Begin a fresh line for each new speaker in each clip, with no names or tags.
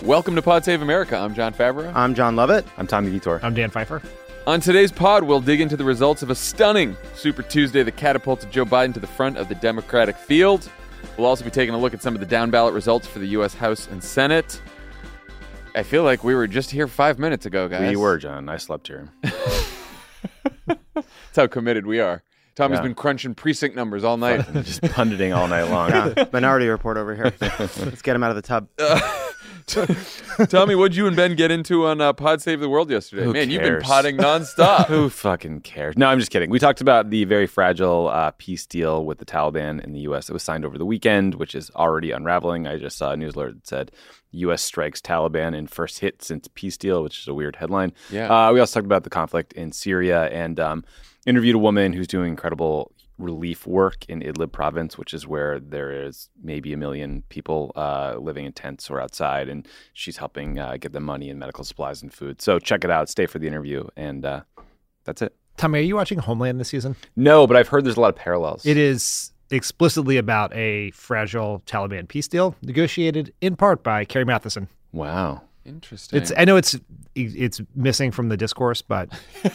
Welcome to Pod Save America. I'm John Favreau.
I'm John Lovett.
I'm Tommy Vitor.
I'm Dan Pfeiffer.
On today's pod, we'll dig into the results of a stunning Super Tuesday that catapulted Joe Biden to the front of the Democratic field. We'll also be taking a look at some of the down-ballot results for the U.S. House and Senate. I feel like we were just here 5 minutes ago, guys.
We were, John. I slept here.
That's how committed we are. Tommy's been crunching precinct numbers all night.
Just punditing all night long.
Yeah, Minority Report over here. Let's get him out of the tub.
Tommy, what'd you and Ben get into on Pod Save the World yesterday?
Who
Man,
cares?
You've been potting nonstop.
Who fucking cares? No, I'm just kidding. We talked about the very fragile peace deal with the Taliban in the U.S. that was signed over the weekend, which is already unraveling. I just saw a news alert that said U.S. strikes Taliban in first hit since peace deal, which is a weird headline.
Yeah.
We also talked about the conflict in Syria and interviewed a woman who's doing incredible relief work in Idlib province, which is where there is maybe 1 million people living in tents or outside, and she's helping get them money and medical supplies and food. So check it out. Stay for the interview, and that's it.
Tommy, are you watching Homeland this season?
No, but I've heard there's a lot of parallels.
It is explicitly about a fragile Taliban peace deal negotiated in part by Kerry Matheson.
Wow.
Interesting.
I know it's missing from the discourse, but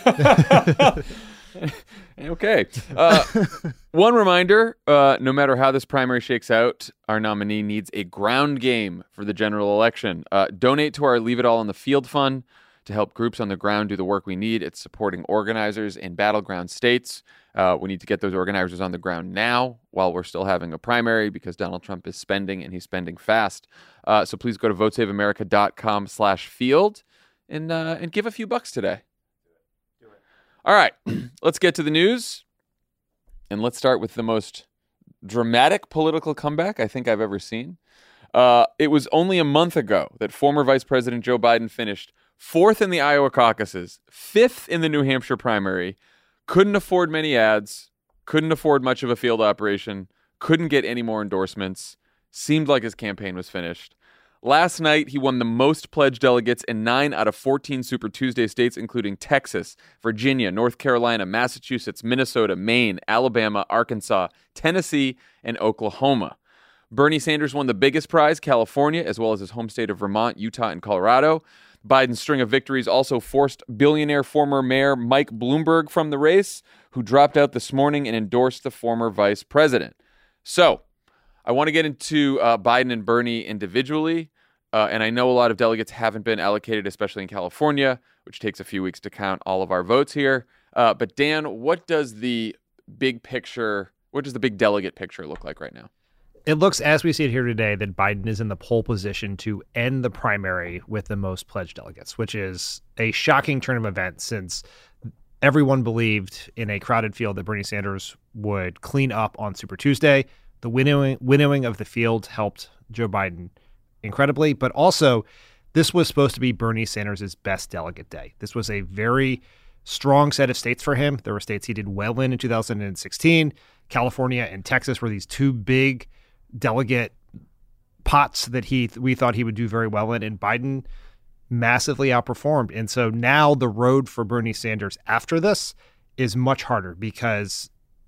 Okay. One reminder, no matter how this primary shakes out, our nominee needs a ground game for the general election. Donate to our Leave It All on the Field fund to help groups on the ground do the work we need. It's supporting organizers in battleground states. We need to get those organizers on the ground now while we're still having a primary because Donald Trump is spending, and he's spending fast. So please go to votesaveamerica.com/field and give a few bucks today. All right, let's get to the news, and let's start with the most dramatic political comeback I think I've ever seen. It was only a month ago that former Vice President Joe Biden finished 4th in the Iowa caucuses, 5th in the New Hampshire primary, couldn't afford many ads, couldn't afford much of a field operation, couldn't get any more endorsements, seemed like his campaign was finished. Last night, he won the most pledged delegates in 9 out of 14 Super Tuesday states, including Texas, Virginia, North Carolina, Massachusetts, Minnesota, Maine, Alabama, Arkansas, Tennessee, and Oklahoma. Bernie Sanders won the biggest prize, California, as well as his home state of Vermont, Utah, and Colorado. Biden's string of victories also forced billionaire former Mayor Mike Bloomberg from the race, who dropped out this morning and endorsed the former vice president. So, I want to get into Biden and Bernie individually. And I know a lot of delegates haven't been allocated, especially in California, which takes a few weeks to count all of our votes here. But Dan, what does the big delegate picture look like right now?
it looks, as we see it here today, that Biden is in the pole position to end the primary with the most pledged delegates, which is a shocking turn of events since everyone believed in a crowded field that Bernie Sanders would clean up on Super Tuesday. The winnowing of the field helped Joe Biden incredibly, but also this was supposed to be Bernie Sanders' best delegate day. This was a very strong set of states for him. There were states he did well in 2016. California and Texas were these two big delegate pots that we thought he would do very well in, and Biden massively outperformed. And so now the road for Bernie Sanders after this is much harder because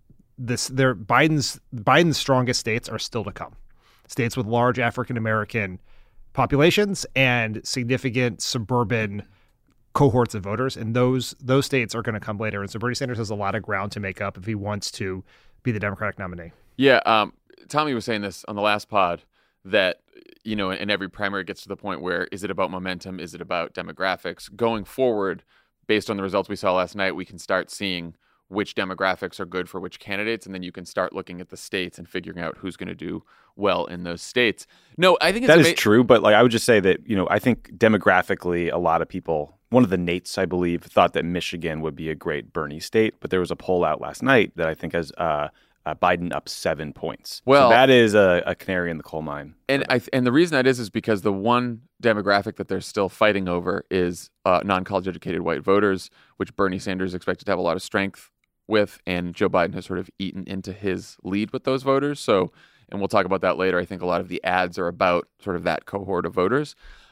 Biden's strongest states are still to come. States with large African-American populations and significant suburban cohorts of voters, and those states are going to come later. And so Bernie Sanders has a lot of ground to make up if he wants to be the Democratic nominee.
Yeah, Tommy was saying this on the last pod that, in every primary it gets to the point where is it about momentum? Is it about demographics? Going forward, based on the results we saw last night, we can start seeing which demographics are good for which candidates, and then you can start looking at the states and figuring out who's going to do well in those states. No, I think
that is true, but I would just say that, I think demographically a lot of people, one of the Nates, I believe, thought that Michigan would be a great Bernie state, but there was a poll out last night that I think has Biden up 7 points. Well, so that is a canary in the coal mine.
And the reason that is because the one demographic that they're still fighting over is non-college educated white voters, which Bernie Sanders is expected to have a lot of strength with, and Joe Biden has sort of eaten into his lead with those voters. So, and we'll talk about that later. I think a lot of the ads are about sort of that cohort of voters.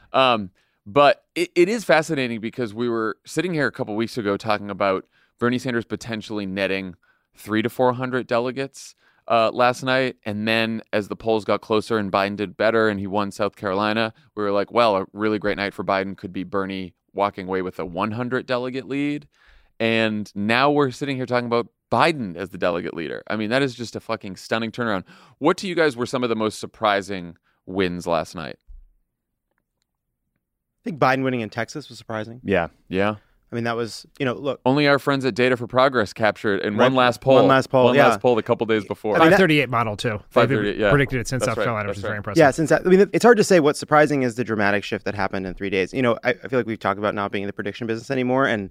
But it is fascinating because we were sitting here a couple weeks ago talking about Bernie Sanders potentially netting 300 to 400 delegates. last night. And then as the polls got closer and Biden did better and he won South Carolina, we were like, well, a really great night for Biden could be Bernie walking away with a 100 delegate lead. And now we're sitting here talking about Biden as the delegate leader. I mean, that is just a fucking stunning turnaround. What to you guys were some of the most surprising wins last night?
I think Biden winning in Texas was surprising.
Yeah.
Yeah.
I mean, that was, look.
Only our friends at Data for Progress captured in
Right.
one last poll.
One last poll, yeah.
last poll a couple days before.
I mean,
538 model too. They've
538, yeah.
predicted it since
That's
South
right,
Carolina, which
that's
is very
right.
impressive.
Yeah, it's hard to say what's surprising is the dramatic shift that happened in 3 days. I feel like we've talked about not being in the prediction business anymore. And,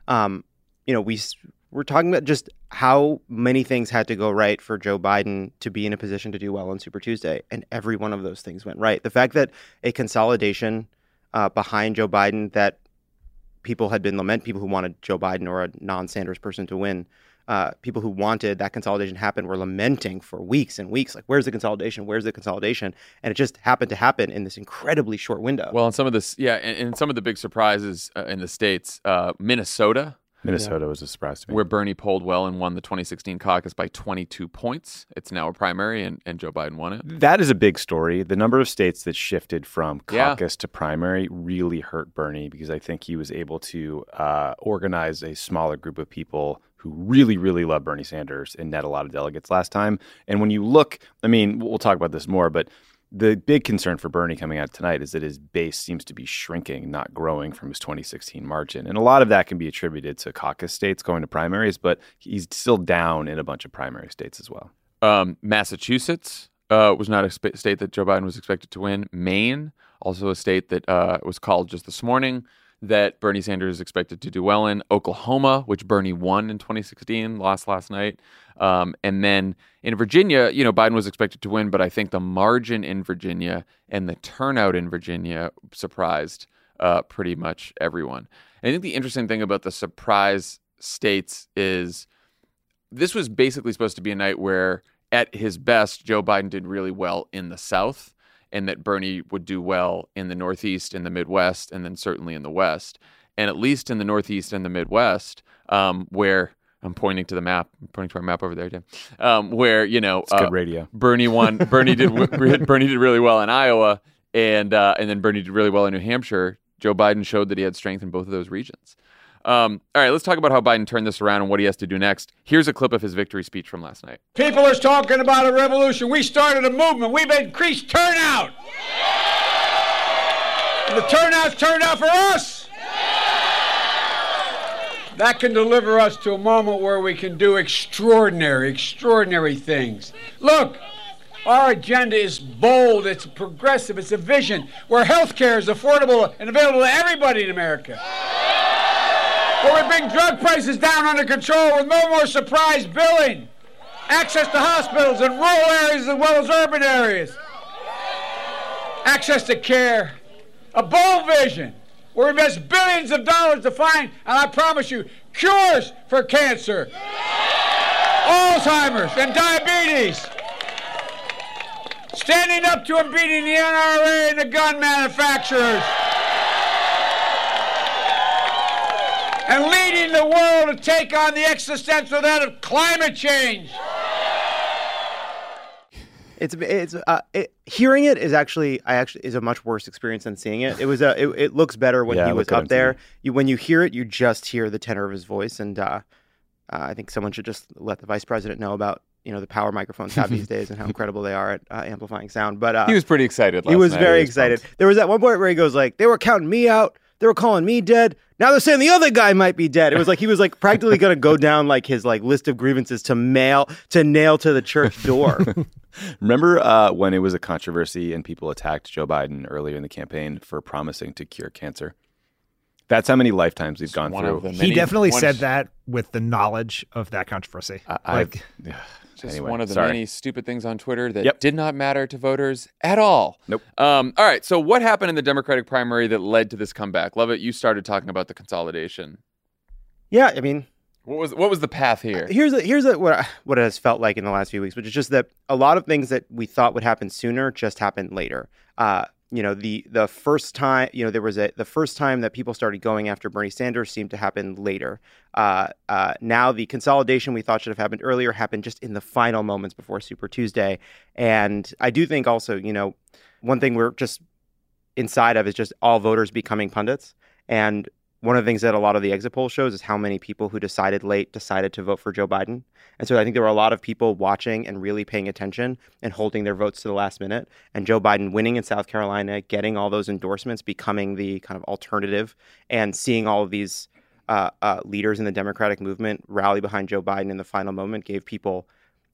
we're talking about just how many things had to go right for Joe Biden to be in a position to do well on Super Tuesday. And every one of those things went right. The fact that a consolidation behind Joe Biden that people had been people who wanted Joe Biden or a non-Sanders person to win, people who wanted that consolidation happen were lamenting for weeks and weeks. Like, where's the consolidation? Where's the consolidation? And it just happened to happen in this incredibly short window.
Well, and some of this, and some of the big surprises in the states, Minnesota
Was a surprise to me.
where Bernie polled well and won the 2016 caucus by 22 points. It's now a primary, and Joe Biden won it.
That is a big story. The number of states that shifted from
Yeah.
caucus to primary really hurt Bernie because I think he was able to organize a smaller group of people who really, really love Bernie Sanders and net a lot of delegates last time. And when you look, I mean, we'll talk about this more, but the big concern for Bernie coming out tonight is that his base seems to be shrinking, not growing from his 2016 margin. And a lot of that can be attributed to caucus states going to primaries, but he's still down in a bunch of primary states as well.
Massachusetts was not a state that Joe Biden was expected to win. Maine, also a state that was called just this morning that Bernie Sanders is expected to do well in. Oklahoma, which Bernie won in 2016, lost last night. And then in Virginia, Biden was expected to win, but I think the margin in Virginia and the turnout in Virginia surprised pretty much everyone. And I think the interesting thing about the surprise states is this was basically supposed to be a night where, at his best, Joe Biden did really well in the South, and that Bernie would do well in the Northeast, in the Midwest, and then certainly in the West. And at least in the Northeast and the Midwest, where I'm pointing to the map, I'm pointing to our map over there, Tim, where,
It's good radio.
Bernie won. Bernie did really well in Iowa, and then Bernie did really well in New Hampshire. Joe Biden showed that he had strength in both of those regions. All right, let's talk about how Biden turned this around and what he has to do next. Here's a clip of his victory speech from last night.
People are talking about a revolution. We started a movement. We've increased turnout. And the turnout's turned out for us. That can deliver us to a moment where we can do extraordinary things. Look, our agenda is bold, it's progressive, it's a vision where health care is affordable and available to everybody in America. Where we bring drug prices down under control with no more surprise billing. Access to hospitals in rural areas as well as urban areas. Access to care. A bold vision where we invest billions of dollars to find, and I promise you, cures for cancer, Alzheimer's, and diabetes. Standing up to and beating the NRA and the gun manufacturers. And leading the world to take on the existential threat of climate change.
Hearing it is actually a much worse experience than seeing it. It looks better when he was up there. When you hear it, you just hear the tenor of his voice, and I think someone should just let the vice president know about the power microphones have these days and how incredible they are at amplifying sound. But
He was pretty excited last night.
He was very excited.
pumped.
There was that one point where he goes like, "They were counting me out. They were calling me dead. Now they're saying the other guy might be dead." It was like he was like practically going to go down like his like list of grievances to nail to the church door.
Remember when it was a controversy and people attacked Joe Biden earlier in the campaign for promising to cure cancer? That's how many lifetimes we've gone
one of
through.
the
He definitely
one-
said that with the knowledge of that controversy.
Just
Anyway,
one of the
sorry.
many stupid things on Twitter that
Yep.
did not matter to voters at all.
Nope.
All right. So what happened in the Democratic primary that led to this comeback? Lovett, you started talking about the consolidation.
Yeah, I mean,
What was the path here?
here's what it has felt like in the last few weeks, which is just that a lot of things that we thought would happen sooner just happened later. the first time, the first time that people started going after Bernie Sanders seemed to happen later. Now the consolidation we thought should have happened earlier happened just in the final moments before Super Tuesday. And I do think also, one thing we're just inside of is just all voters becoming pundits. And one of the things that a lot of the exit poll shows is how many people who decided late decided to vote for Joe Biden. And so I think there were a lot of people watching and really paying attention and holding their votes to the last minute. And Joe Biden winning in South Carolina, getting all those endorsements, becoming the kind of alternative, and seeing all of these leaders in the Democratic movement rally behind Joe Biden in the final moment gave people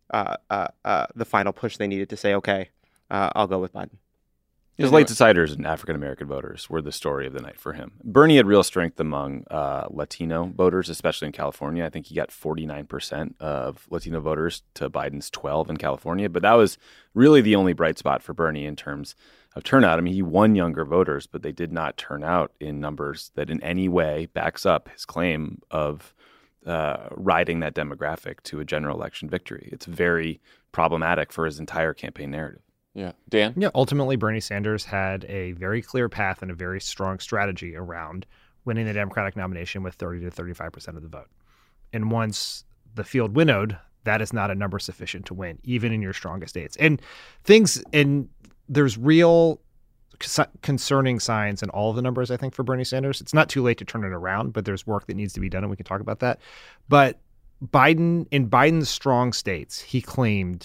the final push they needed to say, okay, I'll go with Biden.
His late deciders and African-American voters were the story of the night for him. Bernie had real strength among Latino voters, especially in California. I think he got 49% of Latino voters to Biden's 12% in California. But that was really the only bright spot for Bernie in terms of turnout. I mean, he won younger voters, but they did not turn out in numbers that in any way backs up his claim of riding that demographic to a general election victory. It's very problematic for his entire campaign narrative.
Yeah. Dan?
Yeah, ultimately, Bernie Sanders had a very clear path and a very strong strategy around winning the Democratic nomination with 30 to 35% of the vote. And once the field winnowed, that is not a number sufficient to win, even in your strongest states. And there's real concerning signs in all of the numbers, I think, for Bernie Sanders. It's not too late to turn it around, but there's work that needs to be done, and we can talk about that. But in Biden's strong states, he claimed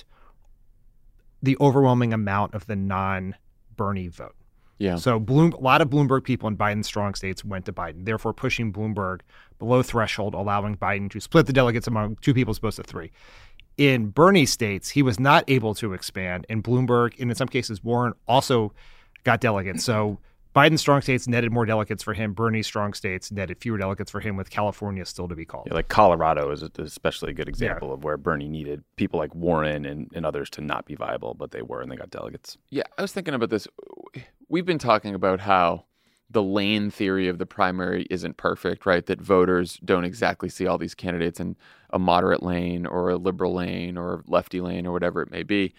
the overwhelming amount of the non-Bernie vote.
Yeah.
So a lot of Bloomberg people in Biden's strong states went to Biden, therefore pushing Bloomberg below threshold, allowing Biden to split the delegates among two people as opposed to three. In Bernie states, he was not able to expand, and Bloomberg, and in some cases Warren, also got delegates. So Biden's strong states netted more delegates for him. Bernie's strong states netted fewer delegates for him, with California still to be called.
Yeah, like Colorado is especially a good example of where Bernie needed people like Warren and others to not be viable, but they were, and they got delegates.
Yeah, I was thinking about this. We've been talking about how the lane theory of the primary isn't perfect, right? That voters don't exactly see all these candidates in a moderate lane or a liberal lane or a lefty lane or whatever it may be.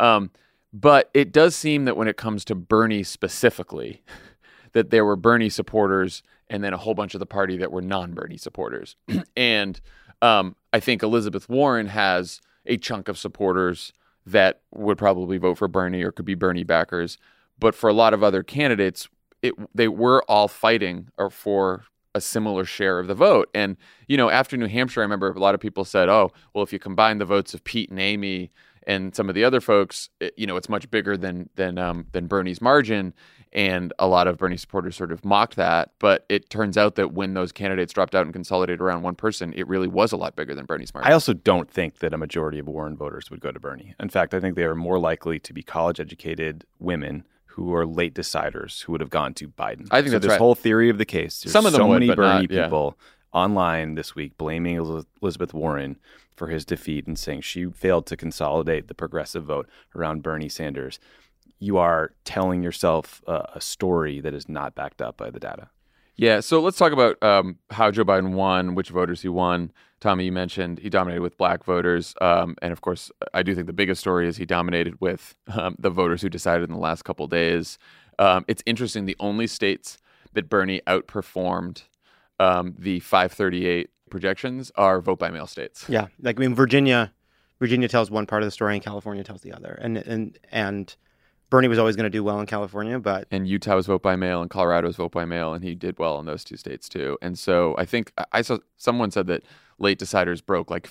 But it does seem that when it comes to Bernie specifically, that there were Bernie supporters and then a whole bunch of the party that were non-Bernie supporters. And I think Elizabeth Warren has a chunk of supporters that would probably vote for Bernie or could be Bernie backers. But for a lot of other candidates, they were all fighting for a similar share of the vote. And, after New Hampshire, I remember a lot of people said, oh, well, if you combine the votes of Pete and Amy and some of the other folks, it's much bigger than Bernie's margin. And a lot of Bernie supporters sort of mocked that. But it turns out that when those candidates dropped out and consolidated around one person, it really was a lot bigger than Bernie's margin.
I also don't think that a majority of Warren voters would go to Bernie. In fact, I think they are more likely to be college-educated women who are late deciders who would have gone to Biden.
I think that's
this
right.
whole theory of the case. There's
some of them
so
would,
many
but
Bernie
not,
people online this week blaming Elizabeth Warren for his defeat and saying she failed to consolidate the progressive vote around Bernie Sanders. You are telling yourself a story that is not backed up by the data.
Yeah, so let's talk about how Joe Biden won, which voters he won. Tommy, you mentioned he dominated with black voters. And of course, I do think the biggest story is he dominated with the voters who decided in the last couple of days. It's interesting, the only states that Bernie outperformed the 538 projections are vote-by-mail states.
Yeah, Virginia tells one part of the story and California tells the other. And Bernie was always going to do well in California, but...
And Utah was vote-by-mail and Colorado was vote-by-mail, and he did well in those two states too. And so I think I saw someone said that late deciders broke like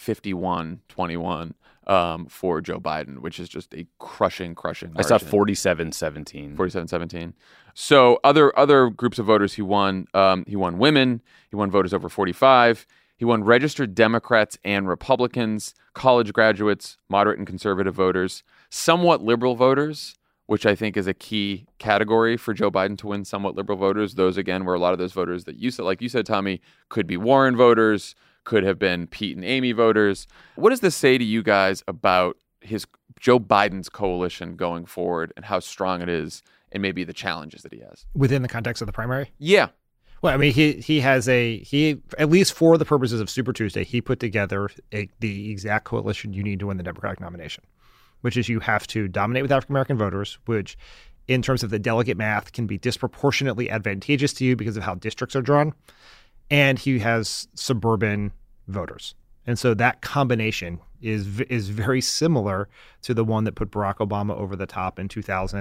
51-21 for Joe Biden, which is just a crushing margin.
I saw 47-17.
47-17. So other groups of voters he won. He won women. He won voters over 45. He won registered Democrats and Republicans, college graduates, moderate and conservative voters, somewhat liberal voters, which I think is a key category for Joe Biden to win somewhat liberal voters. Those, again, were a lot of those voters that you said, like you said, Tommy, could be Warren voters, could have been Pete and Amy voters. What does this say to you guys about Joe Biden's coalition going forward and how strong it is and maybe the challenges that he has?
Within the context of the primary?
Yeah.
Well, I mean, he at least for the purposes of Super Tuesday, he put together the exact coalition you need to win the Democratic nomination, which is you have to dominate with African-American voters, which in terms of the delegate math, can be disproportionately advantageous to you because of how districts are drawn. And he has suburban voters. And so that combination is very similar to the one that put Barack Obama over the top in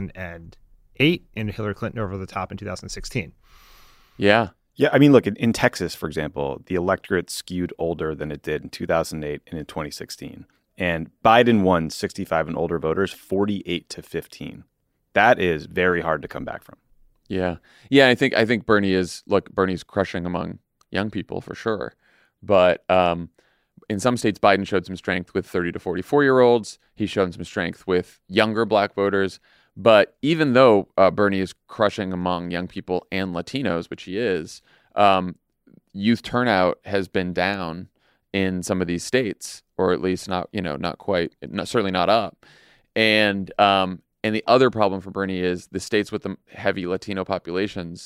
2008 and Hillary Clinton over the top in 2016.
Yeah.
Yeah, I mean, look, in Texas, for example, the electorate skewed older than it did in 2008 and in 2016. And Biden won 65 and older voters 48-15. That is very hard to come back from.
Yeah. Yeah, I think Bernie's crushing among young people for sure. But in some states, Biden showed some strength with 30 to 44-year-olds. He's shown some strength with younger black voters. But even though Bernie is crushing among young people and Latinos, which he is, youth turnout has been down in some of these states, or at least not quite, certainly not up. And the other problem for Bernie is the states with the heaviest Latino populations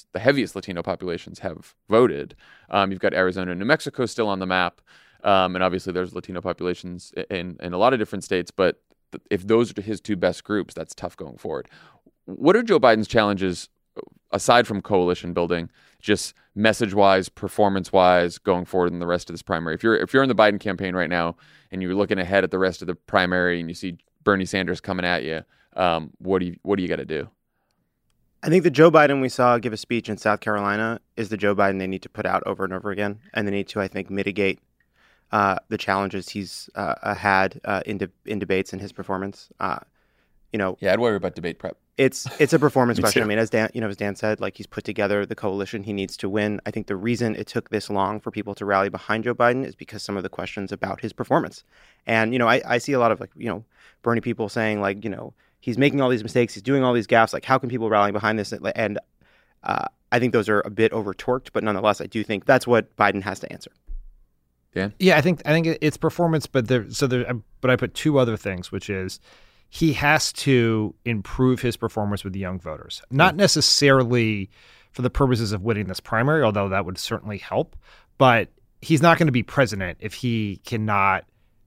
have voted. You've got Arizona and New Mexico still on the map. And obviously there's Latino populations in a lot of different states, but if those are his two best groups, that's tough going forward. What are Joe Biden's challenges, aside from coalition building, just message-wise, performance-wise, going forward in the rest of this primary? If you're in the Biden campaign right now and you're looking ahead at the rest of the primary and you see Bernie Sanders coming at you, what do you got to do?
I think the Joe Biden we saw give a speech in South Carolina is the Joe Biden they need to put out over and over again, and they need to, I think, mitigate the challenges he's had in debates and his performance.
I'd worry about debate prep.
It's a performance question. I mean, as Dan said, like, he's put together the coalition he needs to win. I think the reason it took this long for people to rally behind Joe Biden is because some of the questions about his performance. And I see a lot of Bernie people saying he's making all these mistakes, he's doing all these gaffes. Like, how can people rally behind this? And I think those are a bit over-torqued, but nonetheless, I do think that's what Biden has to answer.
Dan?
Yeah, I think it's performance, but I put two other things, which is he has to improve his performance with the young voters, not necessarily for the purposes of winning this primary, although that would certainly help. But he's not going to be president if he cannot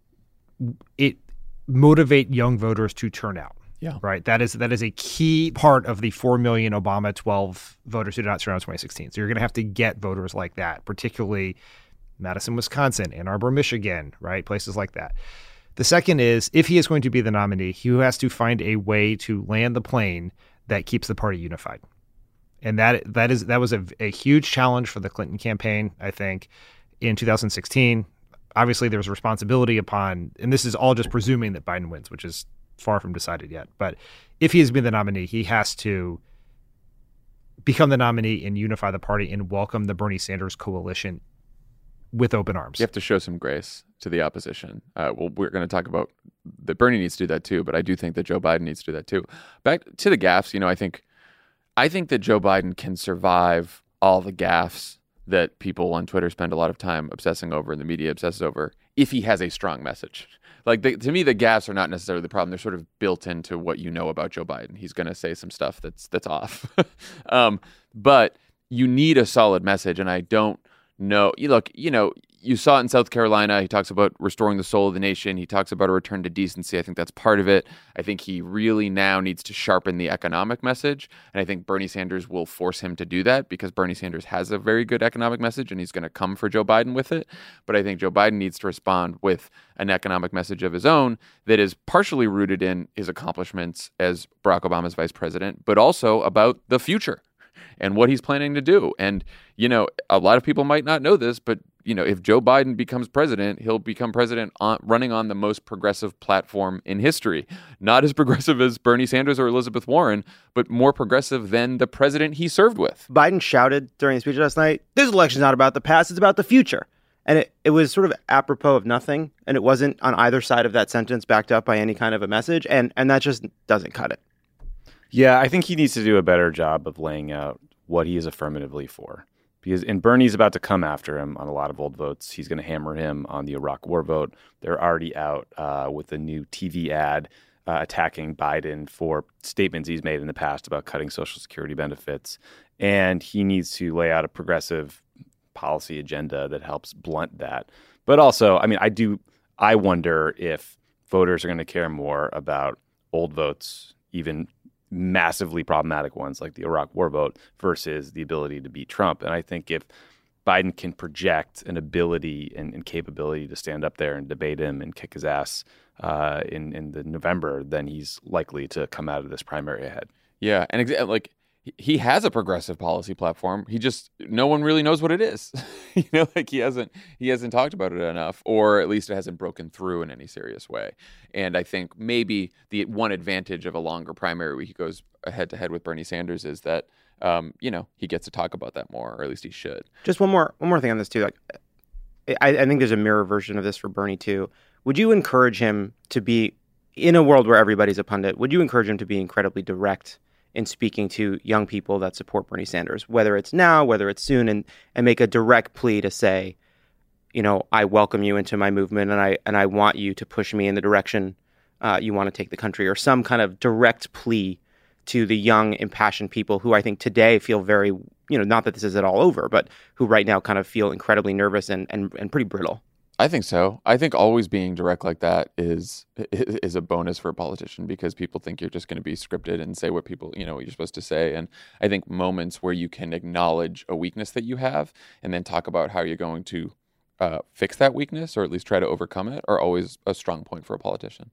motivate young voters to turn out.
Yeah.
Right. That is a key part of the 4 million Obama 12 voters who did not turn out in 2016. So you're going to have to get voters like that, particularly Madison, Wisconsin, Ann Arbor, Michigan, right? Places like that. The second is, if he is going to be the nominee, he has to find a way to land the plane that keeps the party unified. And that was a huge challenge for the Clinton campaign, I think, in 2016. Obviously, there's responsibility upon, and this is all just presuming that Biden wins, which is far from decided yet. But if he has been the nominee, he has to become the nominee and unify the party and welcome the Bernie Sanders coalition with open arms.
You have to show some grace to the opposition. We're going to talk about that Bernie needs to do that too, but I do think that Joe Biden needs to do that too. Back to the gaffes, I think that Joe Biden can survive all the gaffes that people on Twitter spend a lot of time obsessing over and the media obsesses over if he has a strong message. To me, the gaffes are not necessarily the problem. They're sort of built into what you know about Joe Biden. He's going to say some stuff that's off. But you need a solid message, and I don't know. You saw it in South Carolina. He talks about restoring the soul of the nation. He talks about a return to decency. I think that's part of it. I think he really now needs to sharpen the economic message. And I think Bernie Sanders will force him to do that because Bernie Sanders has a very good economic message and he's going to come for Joe Biden with it. But I think Joe Biden needs to respond with an economic message of his own that is partially rooted in his accomplishments as Barack Obama's vice president, but also about the future and what he's planning to do. And, a lot of people might not know this, but if Joe Biden becomes president, he'll become president running on the most progressive platform in history. Not as progressive as Bernie Sanders or Elizabeth Warren, but more progressive than the president he served with.
Biden shouted during his speech last night, "This election's not about the past, it's about the future." And it was sort of apropos of nothing, and it wasn't on either side of that sentence backed up by any kind of a message, and that just doesn't cut it.
Yeah, I think he needs to do a better job of laying out what he is affirmatively for. And Bernie's about to come after him on a lot of old votes. He's going to hammer him on the Iraq War vote. They're already out with a new TV ad attacking Biden for statements he's made in the past about cutting Social Security benefits. And he needs to lay out a progressive policy agenda that helps blunt that. But also, I wonder if voters are going to care more about old votes, even massively problematic ones like the Iraq war vote versus the ability to beat Trump. And I think if Biden can project an ability and capability to stand up there and debate him and kick his ass in the November, then he's likely to come out of this primary ahead.
Yeah, and like he has a progressive policy platform. He just no one really knows what it is. Like he hasn't talked about it enough, or at least it hasn't broken through in any serious way. And I think maybe the one advantage of a longer primary where he goes head to head with Bernie Sanders is that he gets to talk about that more, or at least he should.
Just one more thing on this too. Like, I think there's a mirror version of this for Bernie too. Would you encourage him to be, in a world where everybody's a pundit, would you encourage him to be incredibly direct in speaking to young people that support Bernie Sanders, whether it's now, whether it's soon, and make a direct plea to say, I welcome you into my movement, and I want you to push me in the direction you want to take the country, or some kind of direct plea to the young, impassioned people who I think today feel very, not that this is at all over, but who right now kind of feel incredibly nervous and pretty brittle.
I think so. I think always being direct like that is a bonus for a politician, because people think you're just going to be scripted and say what what you're supposed to say. And I think moments where you can acknowledge a weakness that you have and then talk about how you're going to fix that weakness, or at least try to overcome it, are always a strong point for a politician.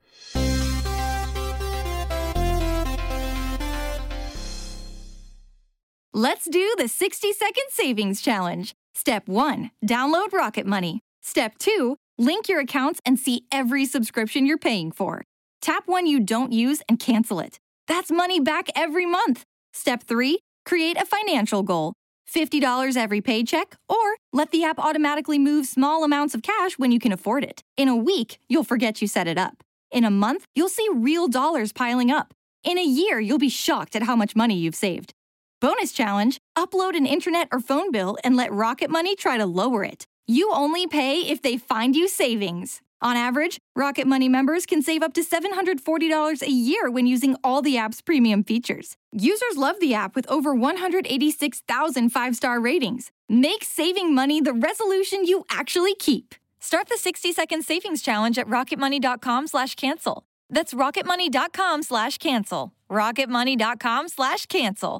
Let's do the 60-second savings challenge. Step 1, download Rocket Money. Step 2, link your accounts and see every subscription you're paying for. Tap one you don't use and cancel it. That's money back every month. Step 3, create a financial goal. $50 every paycheck, or let the app automatically move small amounts of cash when you can afford it. In a week, you'll forget you set it up. In a month, you'll see real dollars piling up. In a year, you'll be shocked at how much money you've saved. Bonus challenge, upload an internet or phone bill and let Rocket Money try to lower it. You only pay if they find you savings. On average, Rocket Money members can save up to $740 a year when using all the app's premium features. Users love the app with over 186,000 5-star ratings. Make saving money the resolution you actually keep. Start the 60-second savings challenge at rocketmoney.com/cancel. That's rocketmoney.com/cancel. rocketmoney.com/cancel.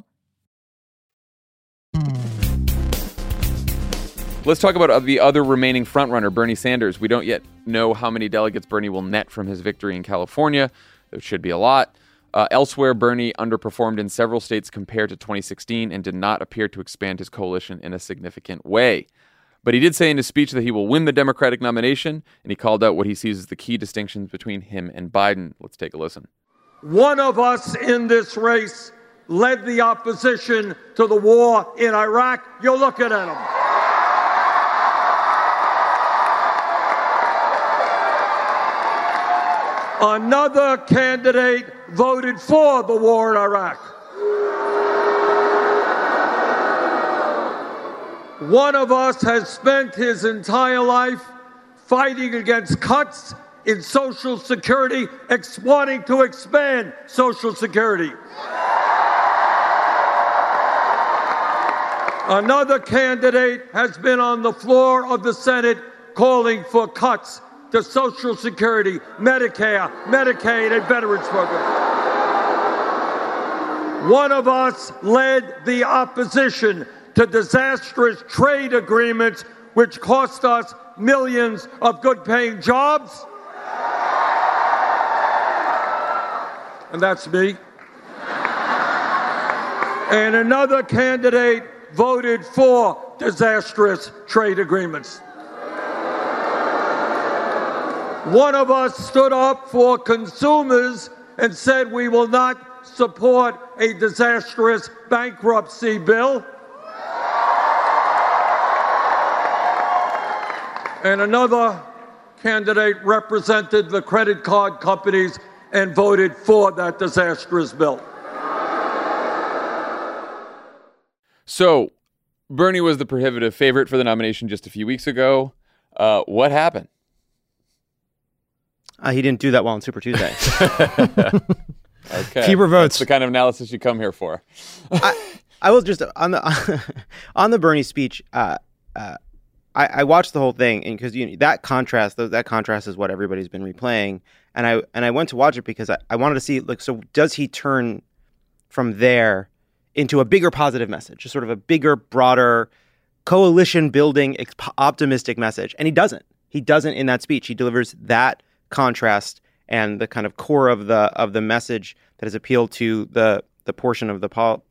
Let's talk about the other remaining frontrunner, Bernie Sanders. We don't yet know how many delegates Bernie will net from his victory in California. There should be a lot. Elsewhere, Bernie underperformed in several states compared to 2016 and did not appear to expand his coalition in a significant way. But he did say in his speech that he will win the Democratic nomination, and he called out what he sees as the key distinctions between him and Biden. Let's take a listen.
One of us in this race led the opposition to the war in Iraq. You're looking at him. Another candidate voted for the war in Iraq. One of us has spent his entire life fighting against cuts in Social Security, wanting to expand Social Security. Another candidate has been on the floor of the Senate calling for cuts to Social Security, Medicare, Medicaid, and Veterans Program. One of us led the opposition to disastrous trade agreements which cost us millions of good-paying jobs. And that's me. And another candidate voted for disastrous trade agreements. One of us stood up for consumers and said we will not support a disastrous bankruptcy bill. And another candidate represented the credit card companies and voted for that disastrous bill.
So, Bernie was the prohibitive favorite for the nomination just a few weeks ago. What happened?
He didn't do that well on Super Tuesday.
Okay.
Fewer votes.
That's the kind of analysis you come here for.
I will just on the Bernie speech. I watched the whole thing, and because that contrast is what everybody's been replaying, and I went to watch it because I wanted to see, so does he turn from there into a bigger positive message, a sort of a bigger, broader, coalition-building, optimistic message. And he doesn't. He doesn't in that speech. He delivers that contrast and the kind of core of the message that has appealed to the portion of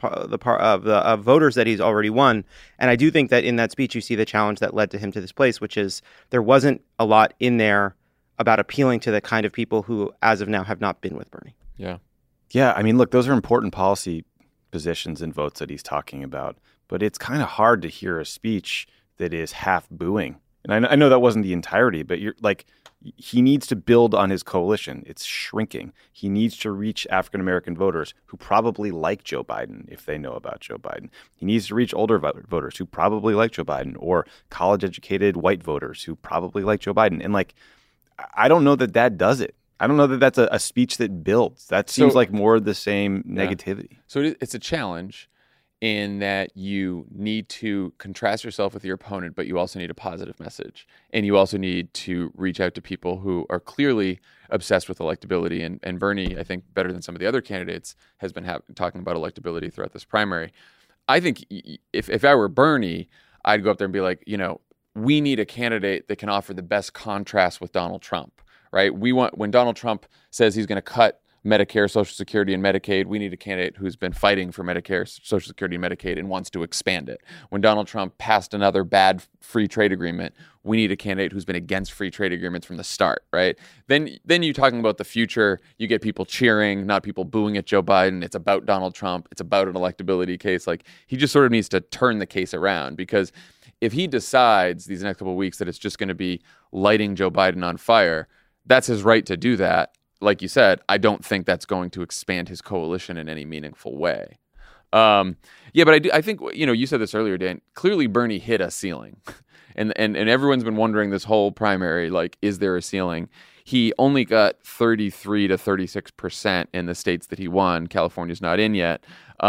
the voters that he's already won. And I do think that in that speech you see the challenge that led to him to this place, which is there wasn't a lot in there about appealing to the kind of people who, as of now, have not been with Bernie.
Yeah.
Yeah, I mean, look, those are important policy positions and votes that he's talking about, but it's kind of hard to hear a speech that is half booing. And I know that wasn't the entirety, but you're like, he needs to build on his coalition. It's shrinking. He needs to reach African-American voters who probably like Joe Biden if they know about Joe Biden. He needs to reach older voters who probably like Joe Biden, or college-educated white voters who probably like Joe Biden. And like, I don't know that does it. I don't know that that's a speech that builds. That seems like more of the same negativity.
So it's a challenge in that you need to contrast yourself with your opponent, but you also need a positive message. And you also need to reach out to people who are clearly obsessed with electability. And Bernie, I think, better than some of the other candidates, has been talking about electability throughout this primary. I think if I were Bernie, I'd go up there and be like, we need a candidate that can offer the best contrast with Donald Trump, right? We want, when Donald Trump says he's going to cut Medicare, Social Security, and Medicaid, we need a candidate who's been fighting for Medicare, Social Security, and Medicaid and wants to expand it. When Donald Trump passed another bad free trade agreement, we need a candidate who's been against free trade agreements from the start, right? Then you're talking about the future. You get people cheering, not people booing at Joe Biden. It's about Donald Trump. It's about an electability case. Like, he just sort of needs to turn the case around, because if he decides these next couple of weeks that it's just going to be lighting Joe Biden on fire, that's his right to do that. Like you said, I don't think that's going to expand his coalition in any meaningful way. But I think, you said this earlier, Dan, clearly Bernie hit a ceiling. and everyone's been wondering this whole primary, like, is there a ceiling? He only got 33 to 36% in the states that he won. California's not in yet.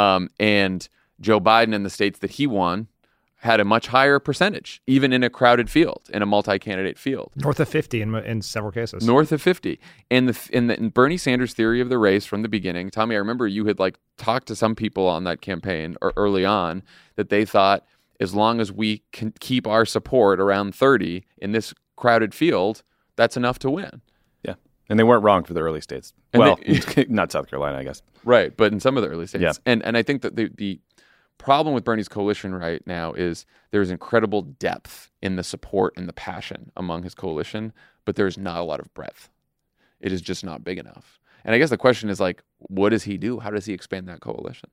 And Joe Biden in the states that he won had a much higher percentage, even in a crowded field, in a multi-candidate field.
North of 50 in several cases.
North of 50. And in Bernie Sanders' theory of the race from the beginning, Tommy, I remember you had talked to some people on that campaign or early on that they thought, as long as we can keep our support around 30 in this crowded field, that's enough to win.
Yeah. And they weren't wrong for the early states. And not South Carolina, I guess.
Right. But in some of the early states.
Yeah.
And I think that the problem with Bernie's coalition right now is there's incredible depth in the support and the passion among his coalition, but there's not a lot of breadth. It is just not big enough. And I guess the question is, what does he do? How does he expand that coalition?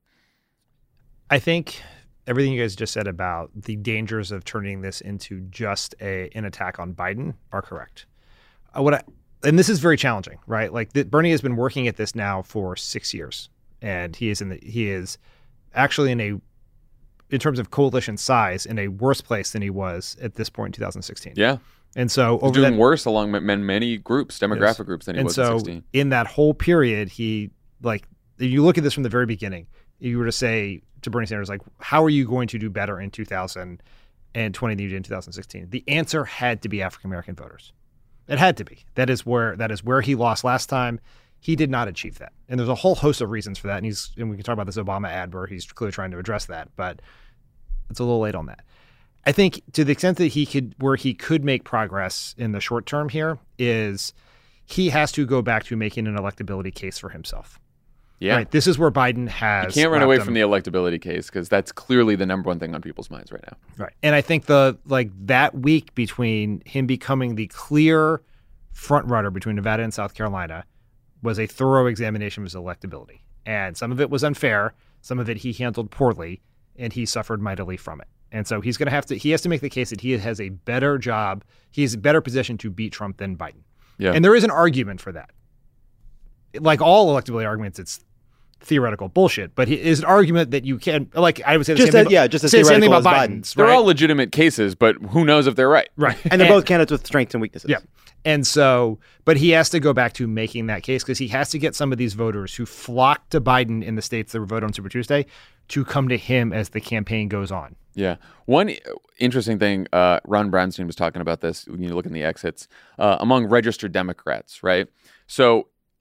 I
think everything you guys just said about the dangers of turning this into just an attack on Biden are correct. And this is very challenging, right? Bernie has been working at this now for 6 years, and he is actually in terms of coalition size, in a worse place than he was at this point in 2016.
Yeah.
And so
he's doing worse along many groups, demographic groups, than he was in 2016.
And so in that whole period, if you look at this from the very beginning, you were to say to Bernie Sanders, how are you going to do better in 2020 than you did in 2016? The answer had to be African-American voters. It had to be. That is where he lost last time. He did not achieve that. And there's a whole host of reasons for that. And we can talk about this Obama ad where he's clearly trying to address that, but it's a little late on that. I think to the extent that he could make progress in the short term here is he has to go back to making an electability case for himself.
Yeah.
Right. This is where Biden has.
You can't run away from the electability case, because that's clearly the number one thing on people's minds right now.
Right. And I think that week between him becoming the clear front runner between Nevada and South Carolina was a thorough examination of his electability. And some of it was unfair. Some of it he handled poorly, and he suffered mightily from it. And so he has to make the case that he has a better job. He's a better position to beat Trump than Biden.
Yeah.
And there is an argument for that. Like all electability arguments, it's theoretical bullshit, but it is an argument that you can, I would say the same thing.
Just as theoretical as
Biden's.
They're
right?
all legitimate cases, but who knows if they're right.
Right.
And they're both candidates with strengths and weaknesses.
Yeah. And so, but he has to go back to making that case, because he has to get some of these voters who flocked to Biden in the states that were voted on Super Tuesday to come to him as the campaign goes on.
Yeah. One interesting thing, Ron Brownstein was talking about this when you look in the exits, among registered Democrats, right? So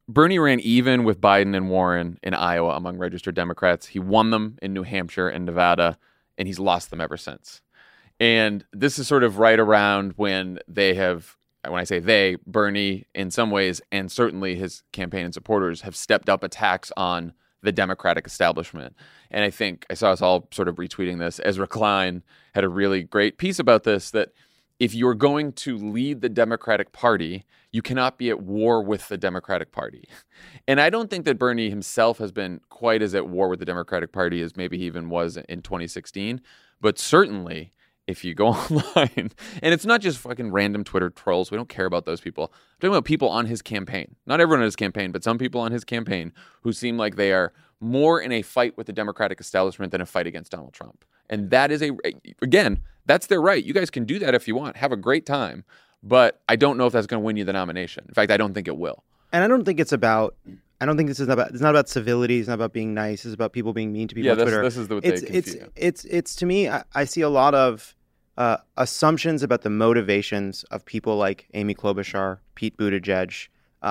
Bernie ran even with Biden and Warren in Iowa among registered Democrats. He won them in New Hampshire and Nevada, and he's lost them ever since. And this is sort of right around when I say they, Bernie in some ways, and certainly his campaign and supporters have stepped up attacks on the Democratic establishment. And I think I saw us all sort of retweeting this. Ezra Klein had a really great piece about this, that if you're going to lead the Democratic Party, you cannot be at war with the Democratic Party. And I don't think that Bernie himself has been quite as at war with the Democratic Party as maybe he even was in 2016. But certainly, if you go online, and it's not just fucking random Twitter trolls. We don't care about those people. I'm talking about people on his campaign. Not everyone on his campaign, but some people on his campaign who seem like they are more in a fight with the Democratic establishment than a fight against Donald Trump. And that is again, that's their right. You guys can do that if you want. Have a great time. But I don't know if that's going to win you the nomination. In fact, I don't think it will.
And I don't think it's not about civility. It's not about being nice. It's about people being mean to people on Twitter.
This is what they confuse.
It's to me, I see a lot of assumptions about the motivations of people like Amy Klobuchar, Pete Buttigieg,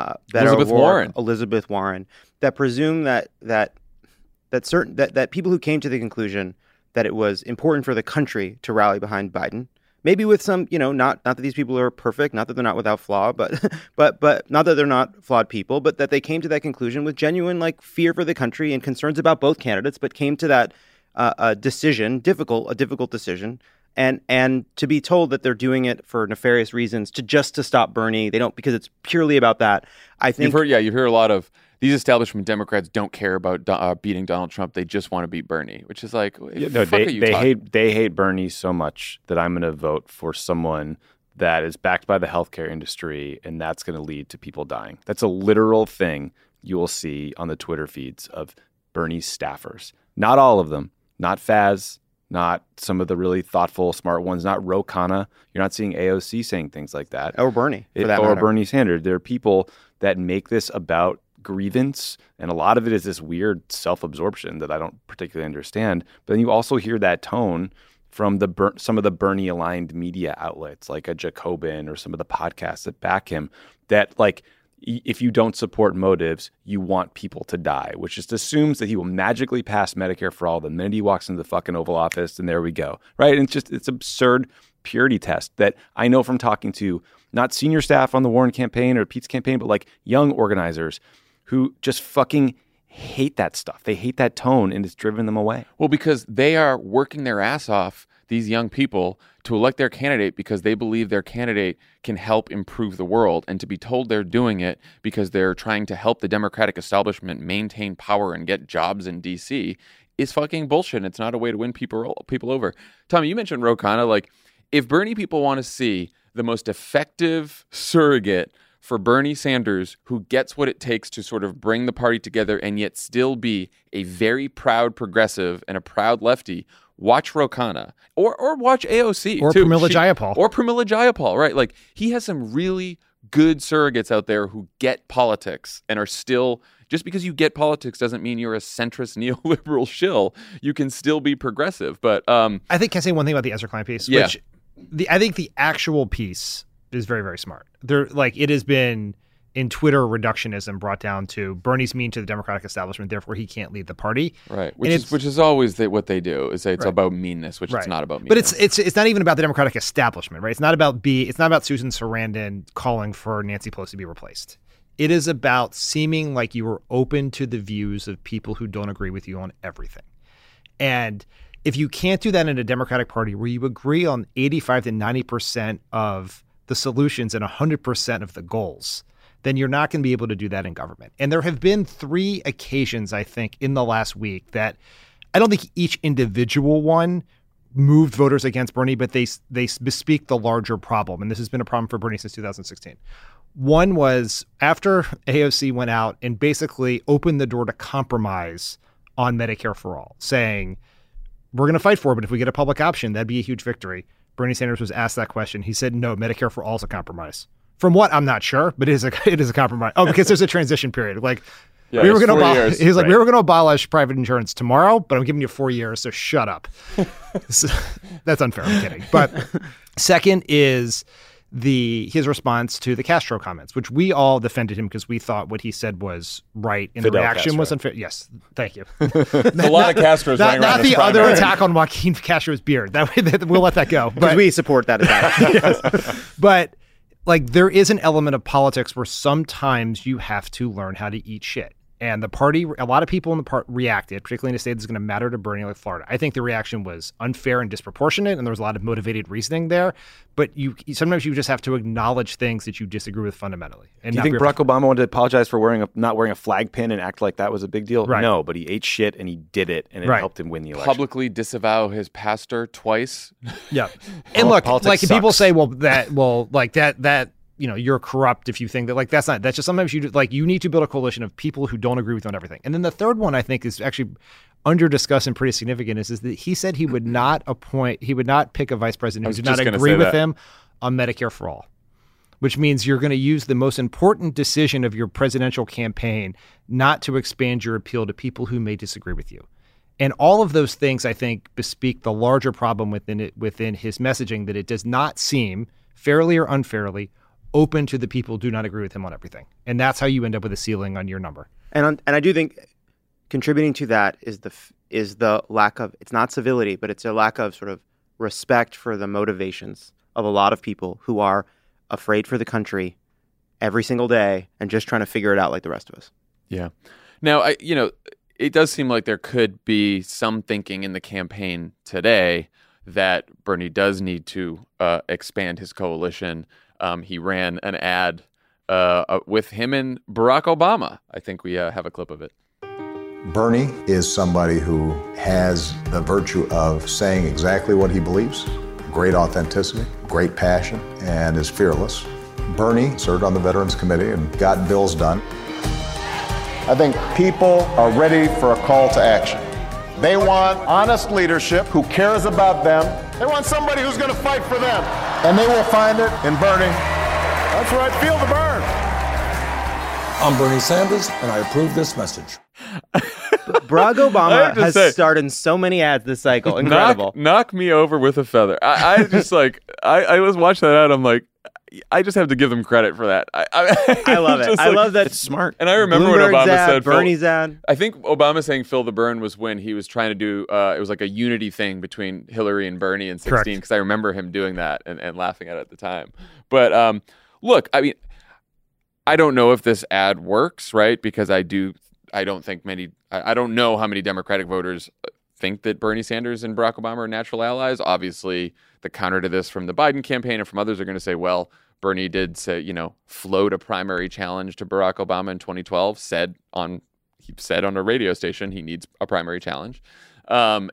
Elizabeth Warren, that presume that people who came to the conclusion that it was important for the country to rally behind Biden, maybe with some, not that these people are perfect, not that they're not without flaw, but not that they're not flawed people, but that they came to that conclusion with genuine fear for the country and concerns about both candidates, but came to that a difficult decision. And to be told that they're doing it for nefarious reasons to stop Bernie, they don't, because it's purely about that. I think
you hear a lot of these establishment Democrats don't care about beating Donald Trump. They just want to beat Bernie, which is like,
they hate Bernie so much that I'm going to vote for someone that is backed by the healthcare industry, and that's going to lead to people dying. That's a literal thing you will see on the Twitter feeds of Bernie's staffers. Not all of them, not Faz, not some of the really thoughtful, smart ones, not Ro Khanna. You're not seeing AOC saying things like that.
Or Bernie, for that matter.
Or Bernie Sanders. There are people that make this about grievance, and a lot of it is this weird self-absorption that I don't particularly understand. But then you also hear that tone from some of the Bernie-aligned media outlets, like a Jacobin or some of the podcasts that back him, that if you don't support motives, you want people to die, which just assumes that he will magically pass Medicare for all the minute he walks into the fucking Oval Office, and there we go, right? And it's absurd purity test that I know from talking to not senior staff on the Warren campaign or Pete's campaign, but young organizers who just fucking hate that stuff. They hate that tone, and it's driven them away.
Well, because they are working their ass off, these young people, to elect their candidate because they believe their candidate can help improve the world, and to be told they're doing it because they're trying to help the Democratic establishment maintain power and get jobs in D.C. is fucking bullshit. It's not a way to win people over. Tommy, you mentioned Ro Khanna. If Bernie people want to see the most effective surrogate for Bernie Sanders, who gets what it takes to sort of bring the party together and yet still be a very proud progressive and a proud lefty, watch Ro Khanna or watch AOC.
Or
too.
Pramila Jayapal.
Or Pramila Jayapal, right? He has some really good surrogates out there who get politics and are still, just because you get politics doesn't mean you're a centrist neoliberal shill. You can still be progressive. But
I think, can I say one thing about the Ezra Klein piece?
Yeah.
Which I think the actual piece is very, very smart. It has been in Twitter reductionism brought down to Bernie's mean to the Democratic establishment, therefore he can't lead the party.
Right. Which is always what they do, is say it's about meanness, which it's not about meanness.
But it's not even about the Democratic establishment, right? It's not about Susan Sarandon calling for Nancy Pelosi to be replaced. It is about seeming like you are open to the views of people who don't agree with you on everything. And if you can't do that in a Democratic Party where you agree on 85 to 90% of the solutions and 100% of the goals, then you're not going to be able to do that in government. And there have been 3 occasions, I think, in the last week that I don't think each individual one moved voters against Bernie, but they bespeak the larger problem. And this has been a problem for Bernie since 2016. One was after AOC went out and basically opened the door to compromise on Medicare for all, saying, we're going to fight for it, but if we get a public option, that'd be a huge victory. Bernie Sanders was asked that question. He said, no, Medicare for all is a compromise. From what, I'm not sure, but it is a compromise. Oh, because there's a transition period. We were going to abolish private insurance tomorrow, but I'm giving you 4 years, so shut up. That's unfair. I'm kidding. But second is his response to the Castro comments, which we all defended him because we thought what he said was right and
Fidel
the reaction
Castro.
was unfair. Yes, thank you.
A lot of Castros running around
Not
this
the other
primary.
attack on Joaquin Castro's beard. That way, we'll let that go.
Because we support that attack.
But like there is an element of politics where sometimes you have to learn how to eat shit. And the party, a lot of people in the part reacted, particularly in a state that's going to matter to Bernie like Florida. I think the reaction was unfair and disproportionate, and there was a lot of motivated reasoning there. But sometimes you just have to acknowledge things that you disagree with fundamentally. And
Do you think Barack Obama wanted to apologize for not wearing a flag pin and act like that was a big deal?
Right.
No, but he ate shit and he did it, and it
Right.
helped him win the election.
Publicly disavow his pastor twice.
Yeah. And look,
politics
like people
sucks.
say, that you're corrupt if you think that, like, that's just sometimes you need to build a coalition of people who don't agree with you on everything. And then the third one I think is actually under discussed and pretty significant is that he said he would not pick a vice president who did not agree with him on Medicare for all, which means you're going to use the most important decision of your presidential campaign not to expand your appeal to people who may disagree with you. And all of those things, I think, bespeak the larger problem within his messaging, that it does not seem, fairly or unfairly, open to the people who do not agree with him on everything. And that's how you end up with a ceiling on your number.
And I do think contributing to that is the lack of, it's not civility, but it's a lack of sort of respect for the motivations of a lot of people who are afraid for the country every single day and just trying to figure it out like the rest of us.
Yeah. Now, it does seem like there could be some thinking in the campaign today that Bernie does need to expand his coalition. He ran an ad with him and Barack Obama. I think we have a clip of it.
Bernie is somebody who has the virtue of saying exactly what he believes, great authenticity, great passion, and is fearless. Bernie served on the Veterans Committee and got bills done. I think people are ready for a call to action. They want honest leadership who cares about them. They want somebody who's going to fight for them. And they will find it in Bernie. That's right, feel the burn.
I'm Bernie Sanders, and I approve this message.
Barack
I
Obama
have to
has
say-
started in so many ads this cycle. Incredible.
Knock me over with a feather. I just I was watching that ad. I'm like, I just have to give them credit for that.
I love it. I love that.
It's smart.
And I remember when
Bloomberg's
Obama
ad,
said
Bernie's ad.
I think Obama saying "Phil the Burn" was when he was trying to do. It was like a unity thing between Hillary and Bernie in 2016.
Correct.
Because I remember him doing that and laughing at it at the time. But look, I mean, I don't know if this ad works, right? Because I don't think many. I don't know how many Democratic voters think that Bernie Sanders and Barack Obama are natural allies. Obviously, the counter to this from the Biden campaign and from others are going to say, well, Bernie did say, float a primary challenge to Barack Obama in 2012, said on a radio station he needs a primary challenge. So,